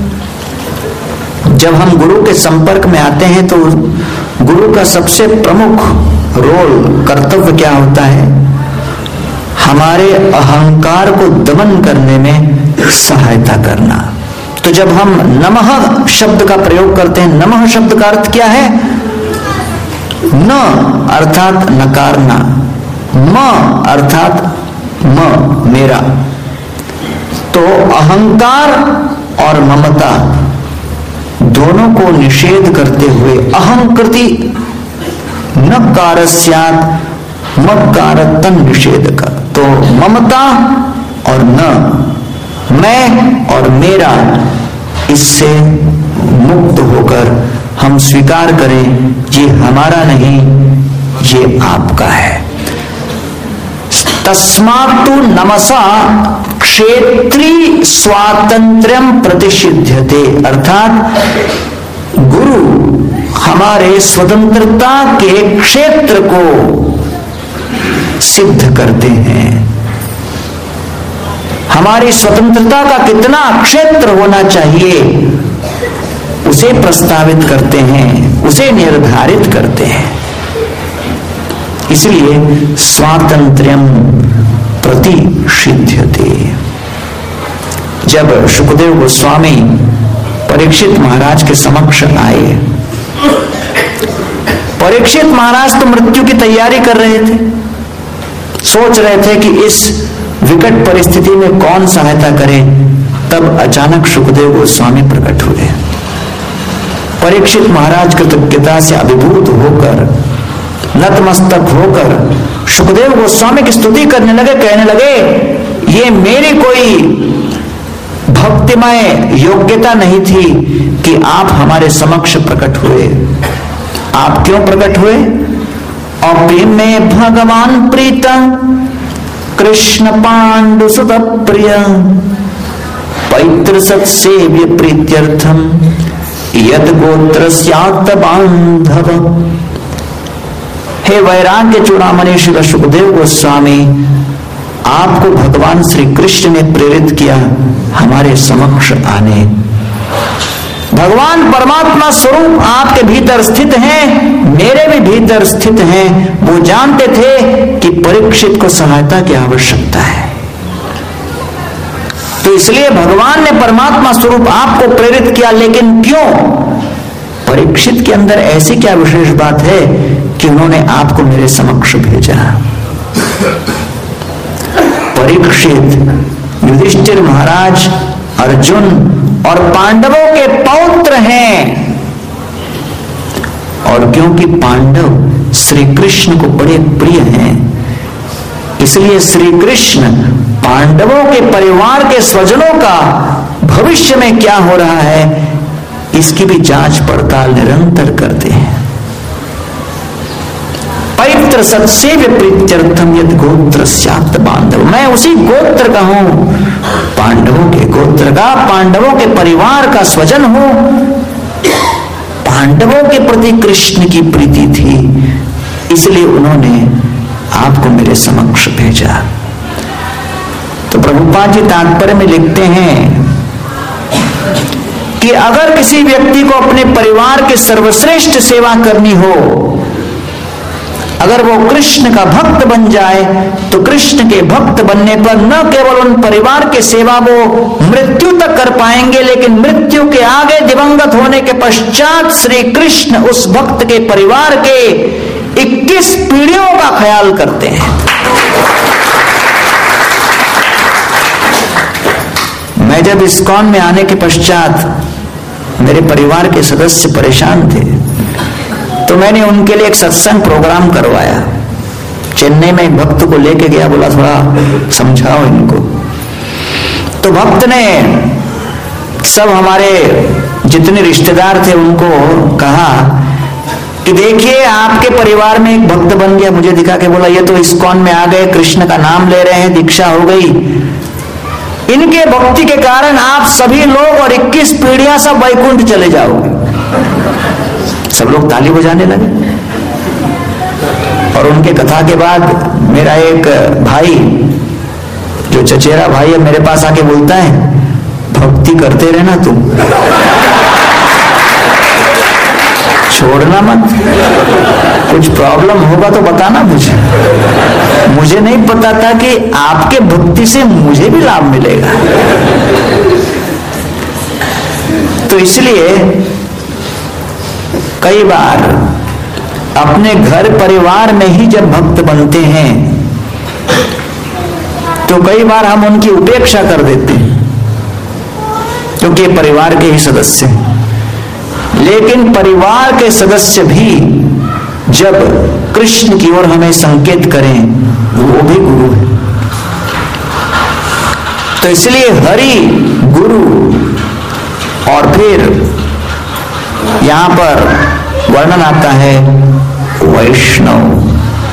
जब हम गुरु के संपर्क में आते हैं तो गुरु का सबसे प्रमुख रोल, कर्तव्य क्या होता है? हमारे अहंकार को दमन करने में सहायता करना। तो जब हम नमः शब्द का प्रयोग करते हैं, नमः शब्द का अर्थ क्या है? न अर्थात नकारना, म अर्थात म मेरा। तो अहंकार और ममता दोनों को निषेध करते हुए अहंकृति न कारस्यात् मकार तन निषेधक। तो ममता और न, मैं और मेरा, इससे मुक्त होकर हम स्वीकार करें ये हमारा नहीं, ये आपका है। तस्मात्तु नमसा क्षेत्री स्वातंत्र्यम प्रतिषिध्यते, अर्थात गुरु हमारे स्वतंत्रता के क्षेत्र को सिद्ध करते हैं। हमारी स्वतंत्रता का कितना क्षेत्र होना चाहिए उसे प्रस्तावित करते हैं, उसे निर्धारित करते हैं। इसलिए स्वातंत्र्यम प्रतिषिध्यते। जब शुकदेव गोस्वामी परीक्षित महाराज के समक्ष आए, परीक्षित महाराज तो मृत्यु की तैयारी कर रहे थे, सोच रहे थे कि इस विकट परिस्थिति में कौन सहायता करे। तब अचानक शुकदेव गोस्वामी प्रकट हुए। परीक्षित महाराज कृतज्ञता से अभिभूत होकर, नतमस्तक होकर शुकदेव गोस्वामी की स्तुति करने लगे, कहने लगे ये मेरी कोई भक्तिमय योग्यता नहीं थी कि आप हमारे समक्ष प्रकट हुए। आप क्यों प्रकट हुए? अप्रेम में भगवान प्रीतम कृष्ण पांडु सुत प्रिय पैतृ सत्सेव्य प्रीत्यर्थम यद गोत्र स्यात् बांधव। हे वैराग्य चूड़ामणि श्री शुकदेव गोस्वामी, आपको भगवान श्री कृष्ण ने प्रेरित किया हमारे समक्ष आने। भगवान परमात्मा स्वरूप आपके भीतर स्थित हैं, मेरे भी भीतर स्थित हैं। वो जानते थे कि परीक्षित को सहायता की आवश्यकता है, तो इसलिए भगवान ने परमात्मा स्वरूप आपको प्रेरित किया। लेकिन क्यों? परीक्षित के अंदर ऐसी क्या विशेष बात है कि उन्होंने आपको मेरे समक्ष भेजा? परीक्षित युधिष्ठिर महाराज, अर्जुन और पांडवों के पौत्र हैं, और क्योंकि पांडव श्री कृष्ण को बड़े प्रिय हैं, इसलिए श्री कृष्ण पांडवों के परिवार के स्वजनों का भविष्य में क्या हो रहा है इसकी भी जांच पड़ताल निरंतर करते हैं। पैतृ सत्सेव्य प्रीत्यर्थम यद गोत्र स्यात् बांधव। मैं उसी गोत्र का हूं, पांडवों के गोत्र का, पांडवों के परिवार का स्वजन हूं। पांडवों के प्रति कृष्ण की प्रीति थी, इसलिए उन्होंने आपको मेरे समक्ष भेजा। तो प्रभुपाद जी तात्पर्य में लिखते हैं कि अगर किसी व्यक्ति को अपने परिवार के सर्वश्रेष्ठ सेवा करनी हो, अगर वो कृष्ण का भक्त बन जाए, तो कृष्ण के भक्त बनने पर न केवल उन परिवार की सेवा वो मृत्यु तक कर पाएंगे, लेकिन मृत्यु के आगे दिवंगत होने के पश्चात श्री कृष्ण उस भक्त के परिवार के 21 पीढ़ियों का ख्याल करते हैं। मैं जब इस्कॉन में आने के पश्चात मेरे परिवार के सदस्य परेशान थे, तो मैंने उनके लिए एक सत्संग प्रोग्राम करवाया। चेन्नई में एक भक्त को लेके गया, बोला थोड़ा समझाओ इनको। तो भक्त ने सब हमारे जितने रिश्तेदार थे उनको कहा कि देखिए आपके परिवार में एक भक्त बन गया। मुझे दिखा के बोला ये तो इस्कॉन में आ गए, कृष्ण का नाम ले रहे हैं, दीक्षा हो गई। इनके भक्ति के कारण आप सभी लोग और 21 पीढ़ियां सब वैकुंठ चले जाओगे। सब लोग ताली बजाने लगे। और उनके कथा के बाद मेरा एक भाई जो चचेरा भाई है मेरे पास आके बोलता है, भक्ति करते रहना तुम, छोड़ना मत, कुछ प्रॉब्लम होगा तो बताना मुझे। मुझे नहीं पता था कि आपके भक्ति से मुझे भी लाभ मिलेगा। तो इसलिए कई बार अपने घर परिवार में ही जब भक्त बनते हैं तो कई बार हम उनकी उपेक्षा कर देते हैं, क्योंकि ये परिवार के ही सदस्य हैं। लेकिन परिवार के सदस्य भी जब कृष्ण की ओर हमें संकेत करें, वो भी गुरु है। तो इसलिए हरि गुरु और फिर यहां पर वर्णन आता है वैष्णव,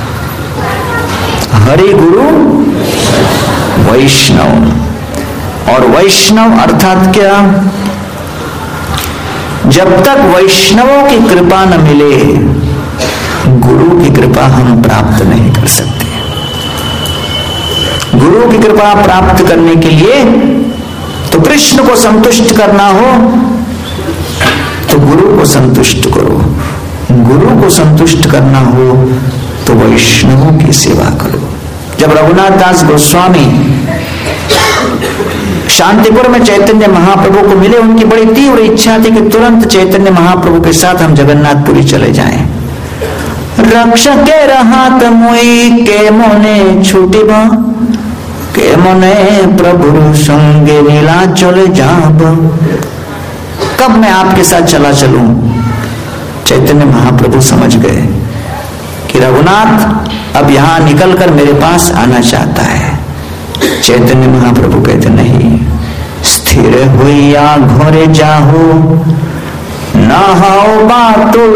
हरि गुरु वैष्णव। और वैष्णव अर्थात क्या? जब तक वैष्णवों की कृपा न मिले गुरु की कृपा हम प्राप्त नहीं कर सकते। गुरु की कृपा प्राप्त करने के लिए तो कृष्ण को संतुष्ट करना हो तो गुरु को संतुष्ट करो, गुरु को संतुष्ट करना हो तो वैष्णवों की सेवा करो। जब रघुनाथ दास गोस्वामी शांतिपुर में चैतन्य महाप्रभु को मिले, उनकी बड़ी तीव्र इच्छा थी कि तुरंत चैतन्य महाप्रभु के साथ हम जगन्नाथपुरी चले जाएं। रक्ष के रहात मुई के मोने छूटिब, के मोने प्रभु संगे नीला चले जाब। कब मैं आपके साथ चला चलूं? चैतन्य महाप्रभु समझ गए कि रघुनाथ अब यहां निकलकर मेरे पास आना चाहता है। चैतन्य महाप्रभु कहते नहीं, स्थिर हुआ घोरे जाहो ना हाओ बातुल,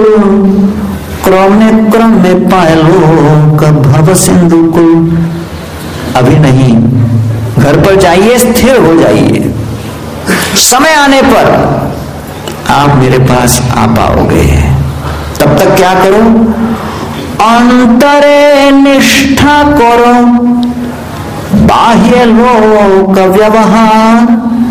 क्रम में पायलो कब भव सिंधु को। अभी नहीं, घर पर जाइए, स्थिर हो जाइए, समय आने पर आप मेरे पास आ पाओगे। तब तक क्या करो? अंतरे निष्ठा करो, बाह्य लोक व्यवहार,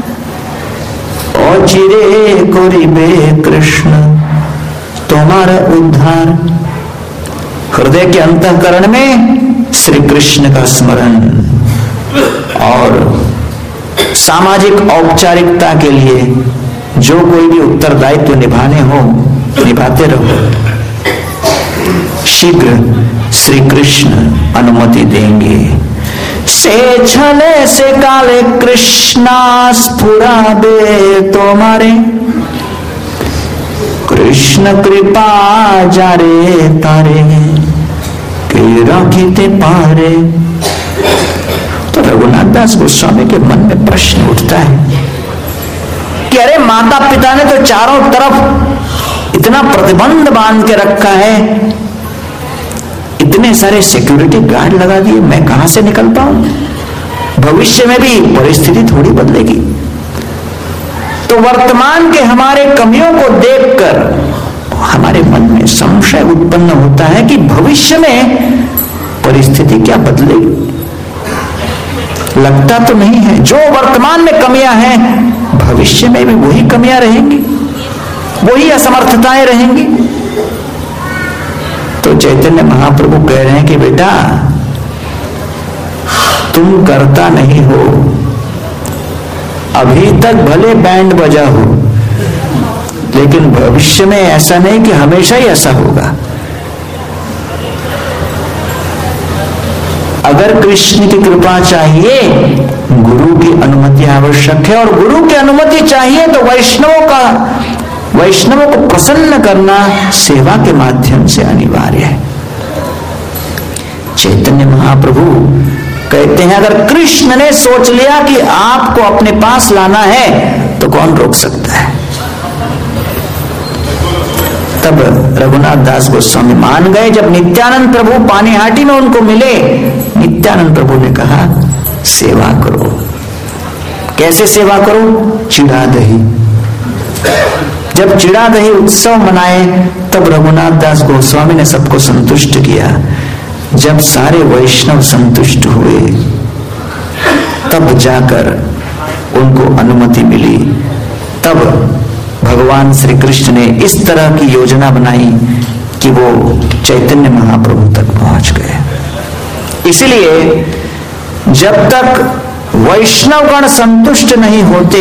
अचिरे करिबे कृष्ण तुम्हारा उद्धार। हृदय के अंतःकरण में श्री कृष्ण का स्मरण और सामाजिक औपचारिकता के लिए जो कोई भी उत्तरदायित्व निभाने हो निभाते रहो। शीघ्र श्री कृष्ण अनुमति देंगे। से छले से काले कृष्णा स्फुराबे तुम्हारे, कृष्ण कृपा जारे तारे के रखिते पारे। तो रघुनाथ दास गोस्वामी के मन में प्रश्न उठता है कि अरे माता पिता ने तो चारों तरफ इतना प्रतिबंध बांध के रखा है, इतने सारे सिक्योरिटी गार्ड लगा दिए, मैं कहां से निकल पाऊं? भविष्य में भी परिस्थिति थोड़ी बदलेगी। तो वर्तमान के हमारे कमियों को देखकर हमारे मन में संशय उत्पन्न होता है कि भविष्य में परिस्थिति क्या बदलेगी। लगता तो नहीं है, जो वर्तमान में कमियां हैं भविष्य में भी वही कमियां रहेंगी, वही असमर्थताएं रहेंगी। तो चैतन्य महाप्रभु कह रहे हैं कि बेटा तुम करता नहीं हो, अभी तक भले बैंड बजा हो, लेकिन भविष्य में ऐसा नहीं कि हमेशा ही ऐसा होगा। अगर कृष्ण की कृपा चाहिए गुरु की अनुमति आवश्यक है, और गुरु की अनुमति चाहिए तो वैष्णवों को प्रसन्न करना सेवा के माध्यम से अनिवार्य है। चैतन्य महाप्रभु कहते हैं अगर कृष्ण ने सोच लिया कि आपको अपने पास लाना है तो कौन रोक सकता है। तब रघुनाथ दास गोस्वामी मान गए। जब नित्यानंद प्रभु पानीहाटी में उनको मिले, नित्यानंद प्रभु ने कहा सेवा करो। कैसे सेवा करो? चिड़ा दही। जब चिड़ा दही उत्सव मनाए तब रघुनाथ दास गोस्वामी ने सबको संतुष्ट किया। जब सारे वैष्णव संतुष्ट हुए तब जाकर उनको अनुमति मिली। तब भगवान श्री कृष्ण ने इस तरह की योजना बनाई कि वो चैतन्य महाप्रभु तक पहुंच गए। इसलिए जब तक वैष्णवगण संतुष्ट नहीं होते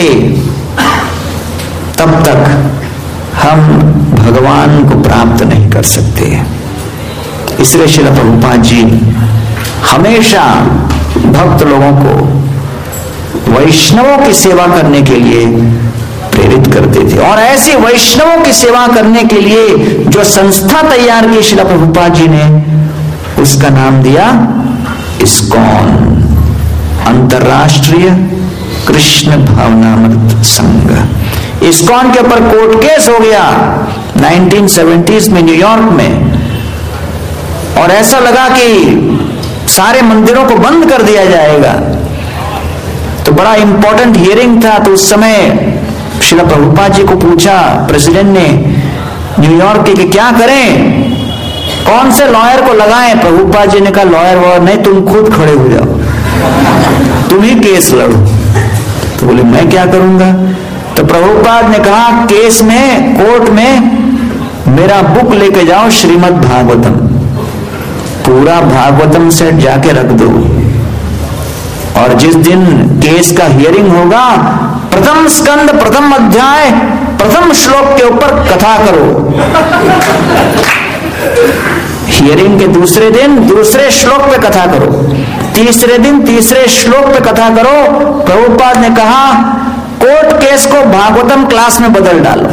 तब तक हम भगवान को प्राप्त नहीं कर सकते। इसलिए श्रील प्रभुपाद जी हमेशा भक्त लोगों को वैष्णवों की सेवा करने के लिए प्रेरित करते थे। और ऐसे वैष्णवों की सेवा करने के लिए जो संस्था तैयार की श्रील प्रभुपाद जी ने, उसका नाम दिया इस्कॉन, अंतर्राष्ट्रीय कृष्ण भावनामृत संघ। इस्कॉन के ऊपर कोर्ट केस हो गया 1970s में न्यूयॉर्क में, और ऐसा लगा कि सारे मंदिरों को बंद कर दिया जाएगा। तो बड़ा इंपॉर्टेंट हियरिंग था। तो उस समय श्रील प्रभुपाद जी को पूछा प्रेसिडेंट ने न्यूयॉर्क के कि क्या करें, कौन से लॉयर को लगाएं। प्रभुपाद जी ने कहा लॉयर वॉयर नहीं, तुम खुद खड़े हो जाओ, तुम ही केस लड़ो। तो बोले मैं क्या करूंगा। तो प्रभुपाद ने कहा केस में, कोर्ट में मेरा बुक लेके जाओ, श्रीमद् भागवतम, पूरा भागवतम सेट जाके रख दो, और जिस दिन केस का हियरिंग होगा प्रथम स्कंद प्रथम अध्याय प्रथम श्लोक के ऊपर कथा करो। हियरिंग के दूसरे दिन दूसरे श्लोक पे कथा करो, तीसरे दिन तीसरे श्लोक पे कथा करो। प्रभुपाद ने कहा कोर्ट केस को भागवतम क्लास में बदल डालो।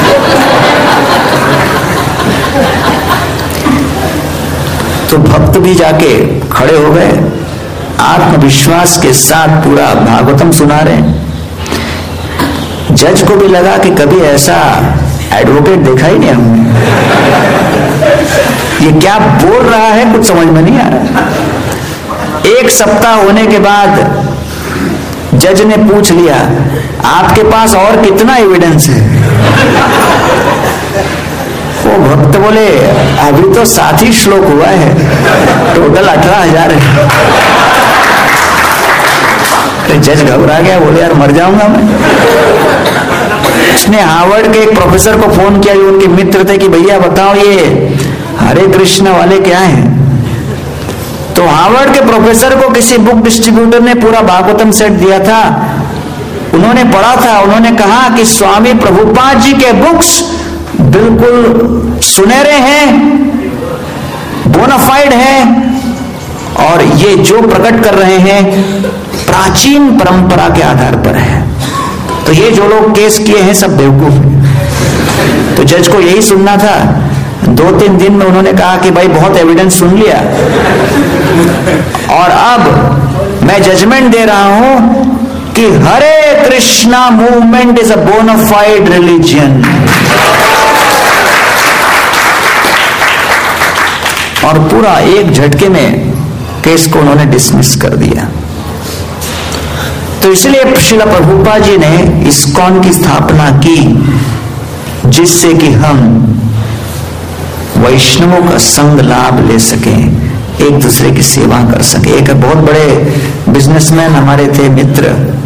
तो भक्त भी जाके खड़े हो गए, आत्मविश्वास के साथ पूरा भागवतम सुना रहे। जज को भी लगा कि कभी ऐसा एडवोकेट देखा ही नहीं हमने, ये क्या बोल रहा है कुछ समझ में नहीं आ रहा। एक सप्ताह होने के बाद जज ने पूछ लिया आपके पास और कितना एविडेंस है। वो भक्त बोले अभी तो 7 ही श्लोक हुआ है, टोटल 18,000 है। तो जज घबरा गया, बोले यार मर जाऊंगा मैं। उसने हार्वर्ड के एक प्रोफेसर को फोन किया जो उनके मित्र थे कि भैया बताओ ये हरे कृष्ण वाले क्या हैं। तो हार्वर्ड के प्रोफेसर को किसी बुक डिस्ट्रीब्यूटर ने पूरा भागवतम सेट दिया था, उन्होंने पढ़ा था। उन्होंने कहा कि स्वामी प्रभुपाद जी के बुक्स बिल्कुल सुनहरे हैं, बोनाफाइड हैं, और ये जो प्रकट कर रहे हैं प्राचीन परंपरा के आधार पर है। तो ये जो लोग केस किए हैं सब बेवकूफ हैं। तो जज को यही सुनना था। 2-3 दिन में उन्होंने कहा कि भाई बहुत एविडेंस सुन लिया, और अब मैं जजमेंट दे रहा हूं कि Hare Krishna movement is a bona fide religion. और पूरा एक झटके में केस को उन्होंने डिसमिस कर दिया। तो इसलिए श्रील प्रभुपाद जी ने इस्कॉन की स्थापना की, जिससे कि हम वैष्णवों का संग लाभ ले सकें, एक दूसरे की सेवा कर सके। एक बहुत बड़े बिजनेसमैन हमारे थे मित्र,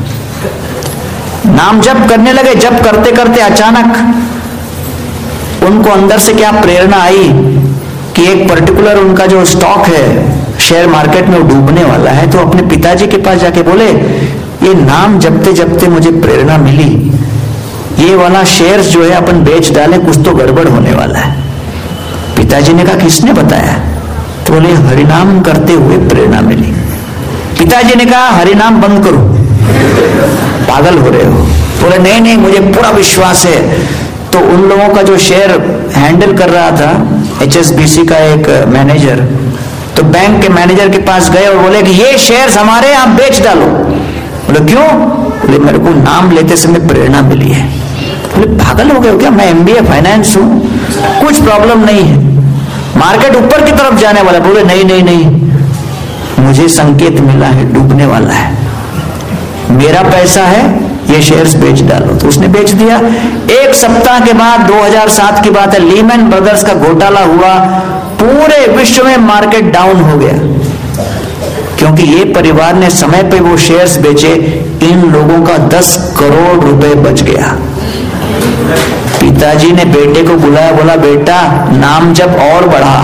नाम जप करने लगे। जप करते करते अचानक उनको अंदर से क्या प्रेरणा आई कि एक पर्टिकुलर उनका जो स्टॉक है शेयर मार्केट में वो डूबने वाला है। तो अपने पिताजी के पास जाके बोले ये नाम जपते जपते मुझे प्रेरणा मिली, ये वाला शेयर्स जो है अपन बेच डालें, कुछ तो गड़बड़ होने वाला है। पिताजी ने कहा किसने बताया? तो बोले हरिनाम करते हुए प्रेरणा मिली। पिताजी ने कहा हरिनाम बंद करो, पागल हो रहे हो। बोले नहीं नहीं मुझे पूरा विश्वास है। तो उन लोगों का जो शेयर हैंडल कर रहा था HSBC का एक मैनेजर, तो बैंक के मैनेजर के पास गए और बोले कि ये शेयर्स हमारे, आप बेच डालो। बोले क्यों? बोले मेरे को नाम लेते समय प्रेरणा मिली है। बोले पागल हो गए हो क्या? मैं MBA फाइनेंस हूं, कुछ प्रॉब्लम नहीं है, मार्केट ऊपर की तरफ जाने वाला। बोले नहीं नहीं नहीं, मुझे संकेत मिला है डूबने वाला है, मेरा पैसा है, ये शेयर्स बेच डालो। तो उसने बेच दिया। एक सप्ताह के बाद 2007 की बात है, लीमैन ब्रदर्स का घोटाला हुआ, पूरे विश्व में मार्केट डाउन हो गया, क्योंकि ये परिवार ने समय पे वो शेयर्स बेचे। इन लोगों का 10 करोड़ रुपए बच गया। पिताजी ने बेटे को बुलाया, बोला बेटा नाम जप और बढ़ा।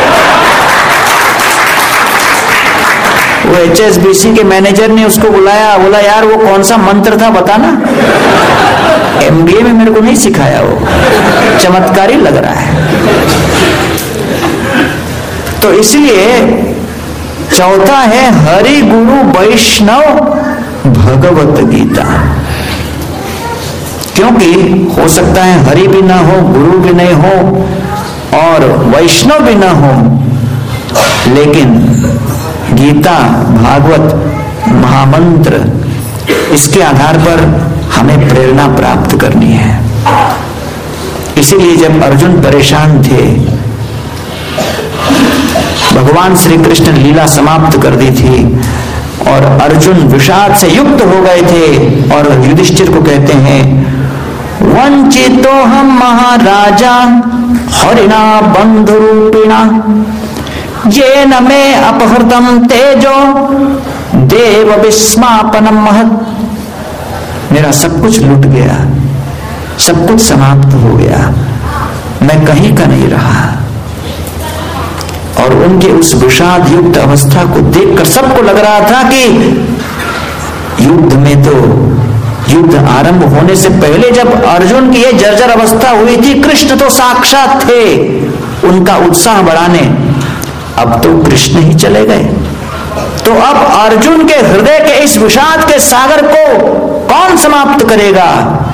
वो HSBC के मैनेजर ने उसको बुलाया, बोला यार वो कौन सा मंत्र था बताना। MBA में मेरे को नहीं सिखाया, वो चमत्कारी लग रहा है। तो इसलिए चौथा है हरि गुरु वैष्णव भगवत गीता। क्योंकि हो सकता है हरि भी ना हो, गुरु भी नहीं हो और वैष्णव भी ना हो, लेकिन गीता भागवत महामंत्र इसके आधार पर हमें प्रेरणा प्राप्त करनी है। इसीलिए जब अर्जुन परेशान थे, भगवान श्री कृष्ण लीला समाप्त कर दी थी और अर्जुन विषाद से युक्त हो गए थे और युधिष्ठिर को कहते हैं, वंचितो हम महाराजा हरिणा बंधु रूपिणा ये न में अपहृतम तेजो देव विस्मापनम महत्। मेरा सब कुछ लुट गया, सब कुछ समाप्त हो गया, मैं कहीं का नहीं रहा। और उनके उस विषाद युक्त अवस्था को देखकर सबको लग रहा था कि युद्ध में तो युद्ध आरंभ होने से पहले जब अर्जुन की यह जर्जर अवस्था हुई थी, कृष्ण तो साक्षात थे उनका उत्साह बढ़ाने। अब तो कृष्ण ही चले गए, तो अब अर्जुन के हृदय के इस विषाद के सागर को कौन समाप्त करेगा?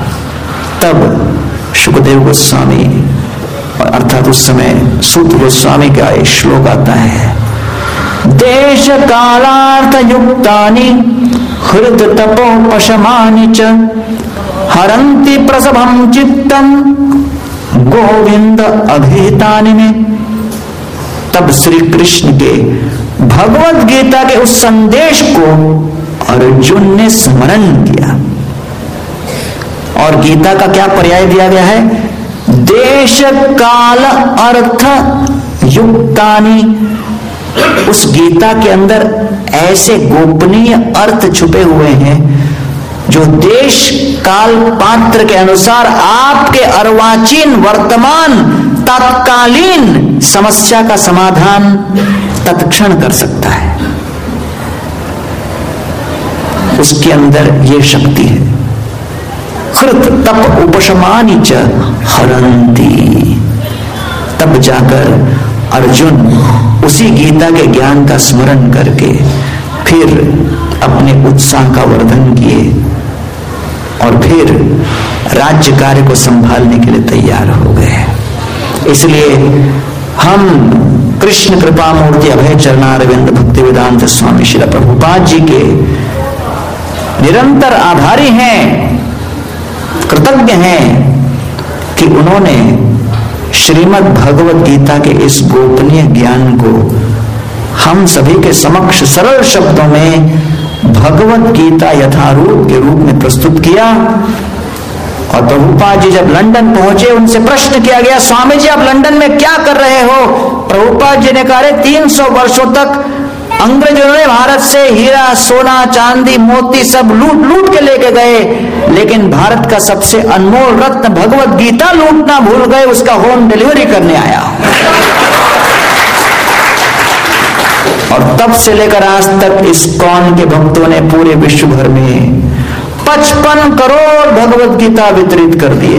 तब सुखदेव गोस्वामी अर्थात उस समय सूत गोस्वामी का एक श्लोक आता है, देश कालार्थ युक्तानि हृद तपोपशमानि च हरन्ति प्रसभं चित्तम गोविंद अभिहितानि में। तब श्री कृष्ण के भगवत गीता के उस संदेश को अर्जुन ने स्मरण किया। और गीता का क्या पर्याय दिया गया है? देश काल अर्थ युक्तानि। उस गीता के अंदर ऐसे गोपनीय अर्थ छुपे हुए हैं जो देश काल पात्र के अनुसार आपके अर्वाचीन वर्तमान तत्कालीन समस्या का समाधान तत्क्षण कर सकता है। उसके अंदर यह शक्ति है। कृत तप उपशमानि च हरन्ति। तब जाकर अर्जुन उसी गीता के ज्ञान का स्मरण करके फिर अपने उत्साह का वर्धन किए और फिर राज्य कार्य को संभालने के लिए तैयार हो गए। इसलिए हम कृष्ण कृपा मूर्ति अभय चरणारविंद भक्ति वेदांत स्वामी श्रील प्रभुपाद जी के निरंतर आभारी हैं, कृतज्ञ हैं कि उन्होंने श्रीमद् भगवत गीता के इस गोपनीय ज्ञान को हम सभी के समक्ष सरल शब्दों में भगवत गीता यथारूप के रूप में प्रस्तुत किया। और प्रभुपाद जी जब लंदन पहुंचे, उनसे प्रश्न किया गया, स्वामी जी आप लंदन में क्या कर रहे हो? प्रभुपाद जी ने कहा 300 वर्षों तक अंग्रेजों ने भारत से हीरा सोना चांदी मोती सब लूट लूट के लेके गए, लेकिन भारत का सबसे अनमोल रत्न भगवत गीता लूटना भूल गए, उसका होम डिलीवरी करने आया। और तब से लेकर आज तक इस्कॉन के भक्तों ने पूरे विश्व भर में 55 करोड़ भगवत गीता वितरित कर दिए।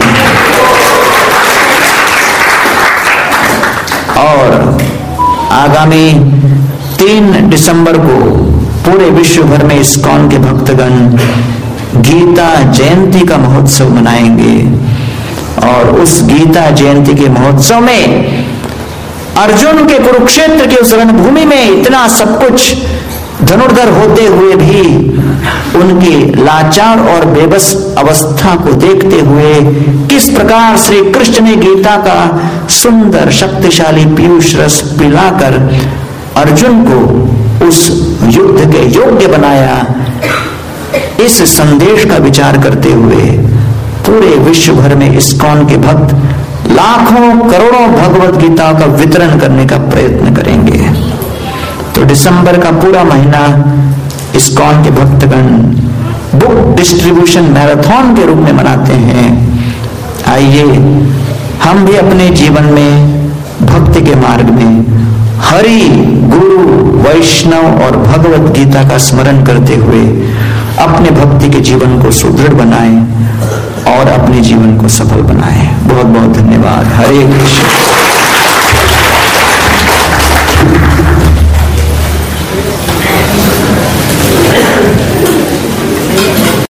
और आगामी 3 दिसंबर को पूरे विश्व भर में इस्कॉन के भक्तगण गीता जयंती का महोत्सव मनाएंगे। और उस गीता जयंती के महोत्सव में अर्जुन के कुरुक्षेत्र की उस रणभूमि में इतना सब कुछ धनुर्धर होते हुए भी उनकी लाचार और बेबस अवस्था को देखते हुए किस प्रकार श्री कृष्ण ने गीता का सुंदर शक्तिशाली पीयूष रस पिलाकर अर्जुन को उस युद्ध के योग्य बनाया, इस संदेश का विचार करते हुए पूरे विश्व भर में इस्कॉन के भक्त लाखों करोड़ों भगवत गीता का वितरण करने का प्रयत्न करेंगे। तो दिसंबर का पूरा महीना इस्कॉन के भक्तगण बुक डिस्ट्रीब्यूशन मैराथन के रूप में मनाते हैं। आइए हम भी अपने जीवन में भक्ति के मार्ग में हरि गुरु वैष्णव और भगवत गीता का स्मरण करते हुए अपने भक्ति के जीवन को सुदृढ़ बनाएं और अपने जीवन को सफल बनाएं। बहुत बहुत धन्यवाद। हरे कृष्ण।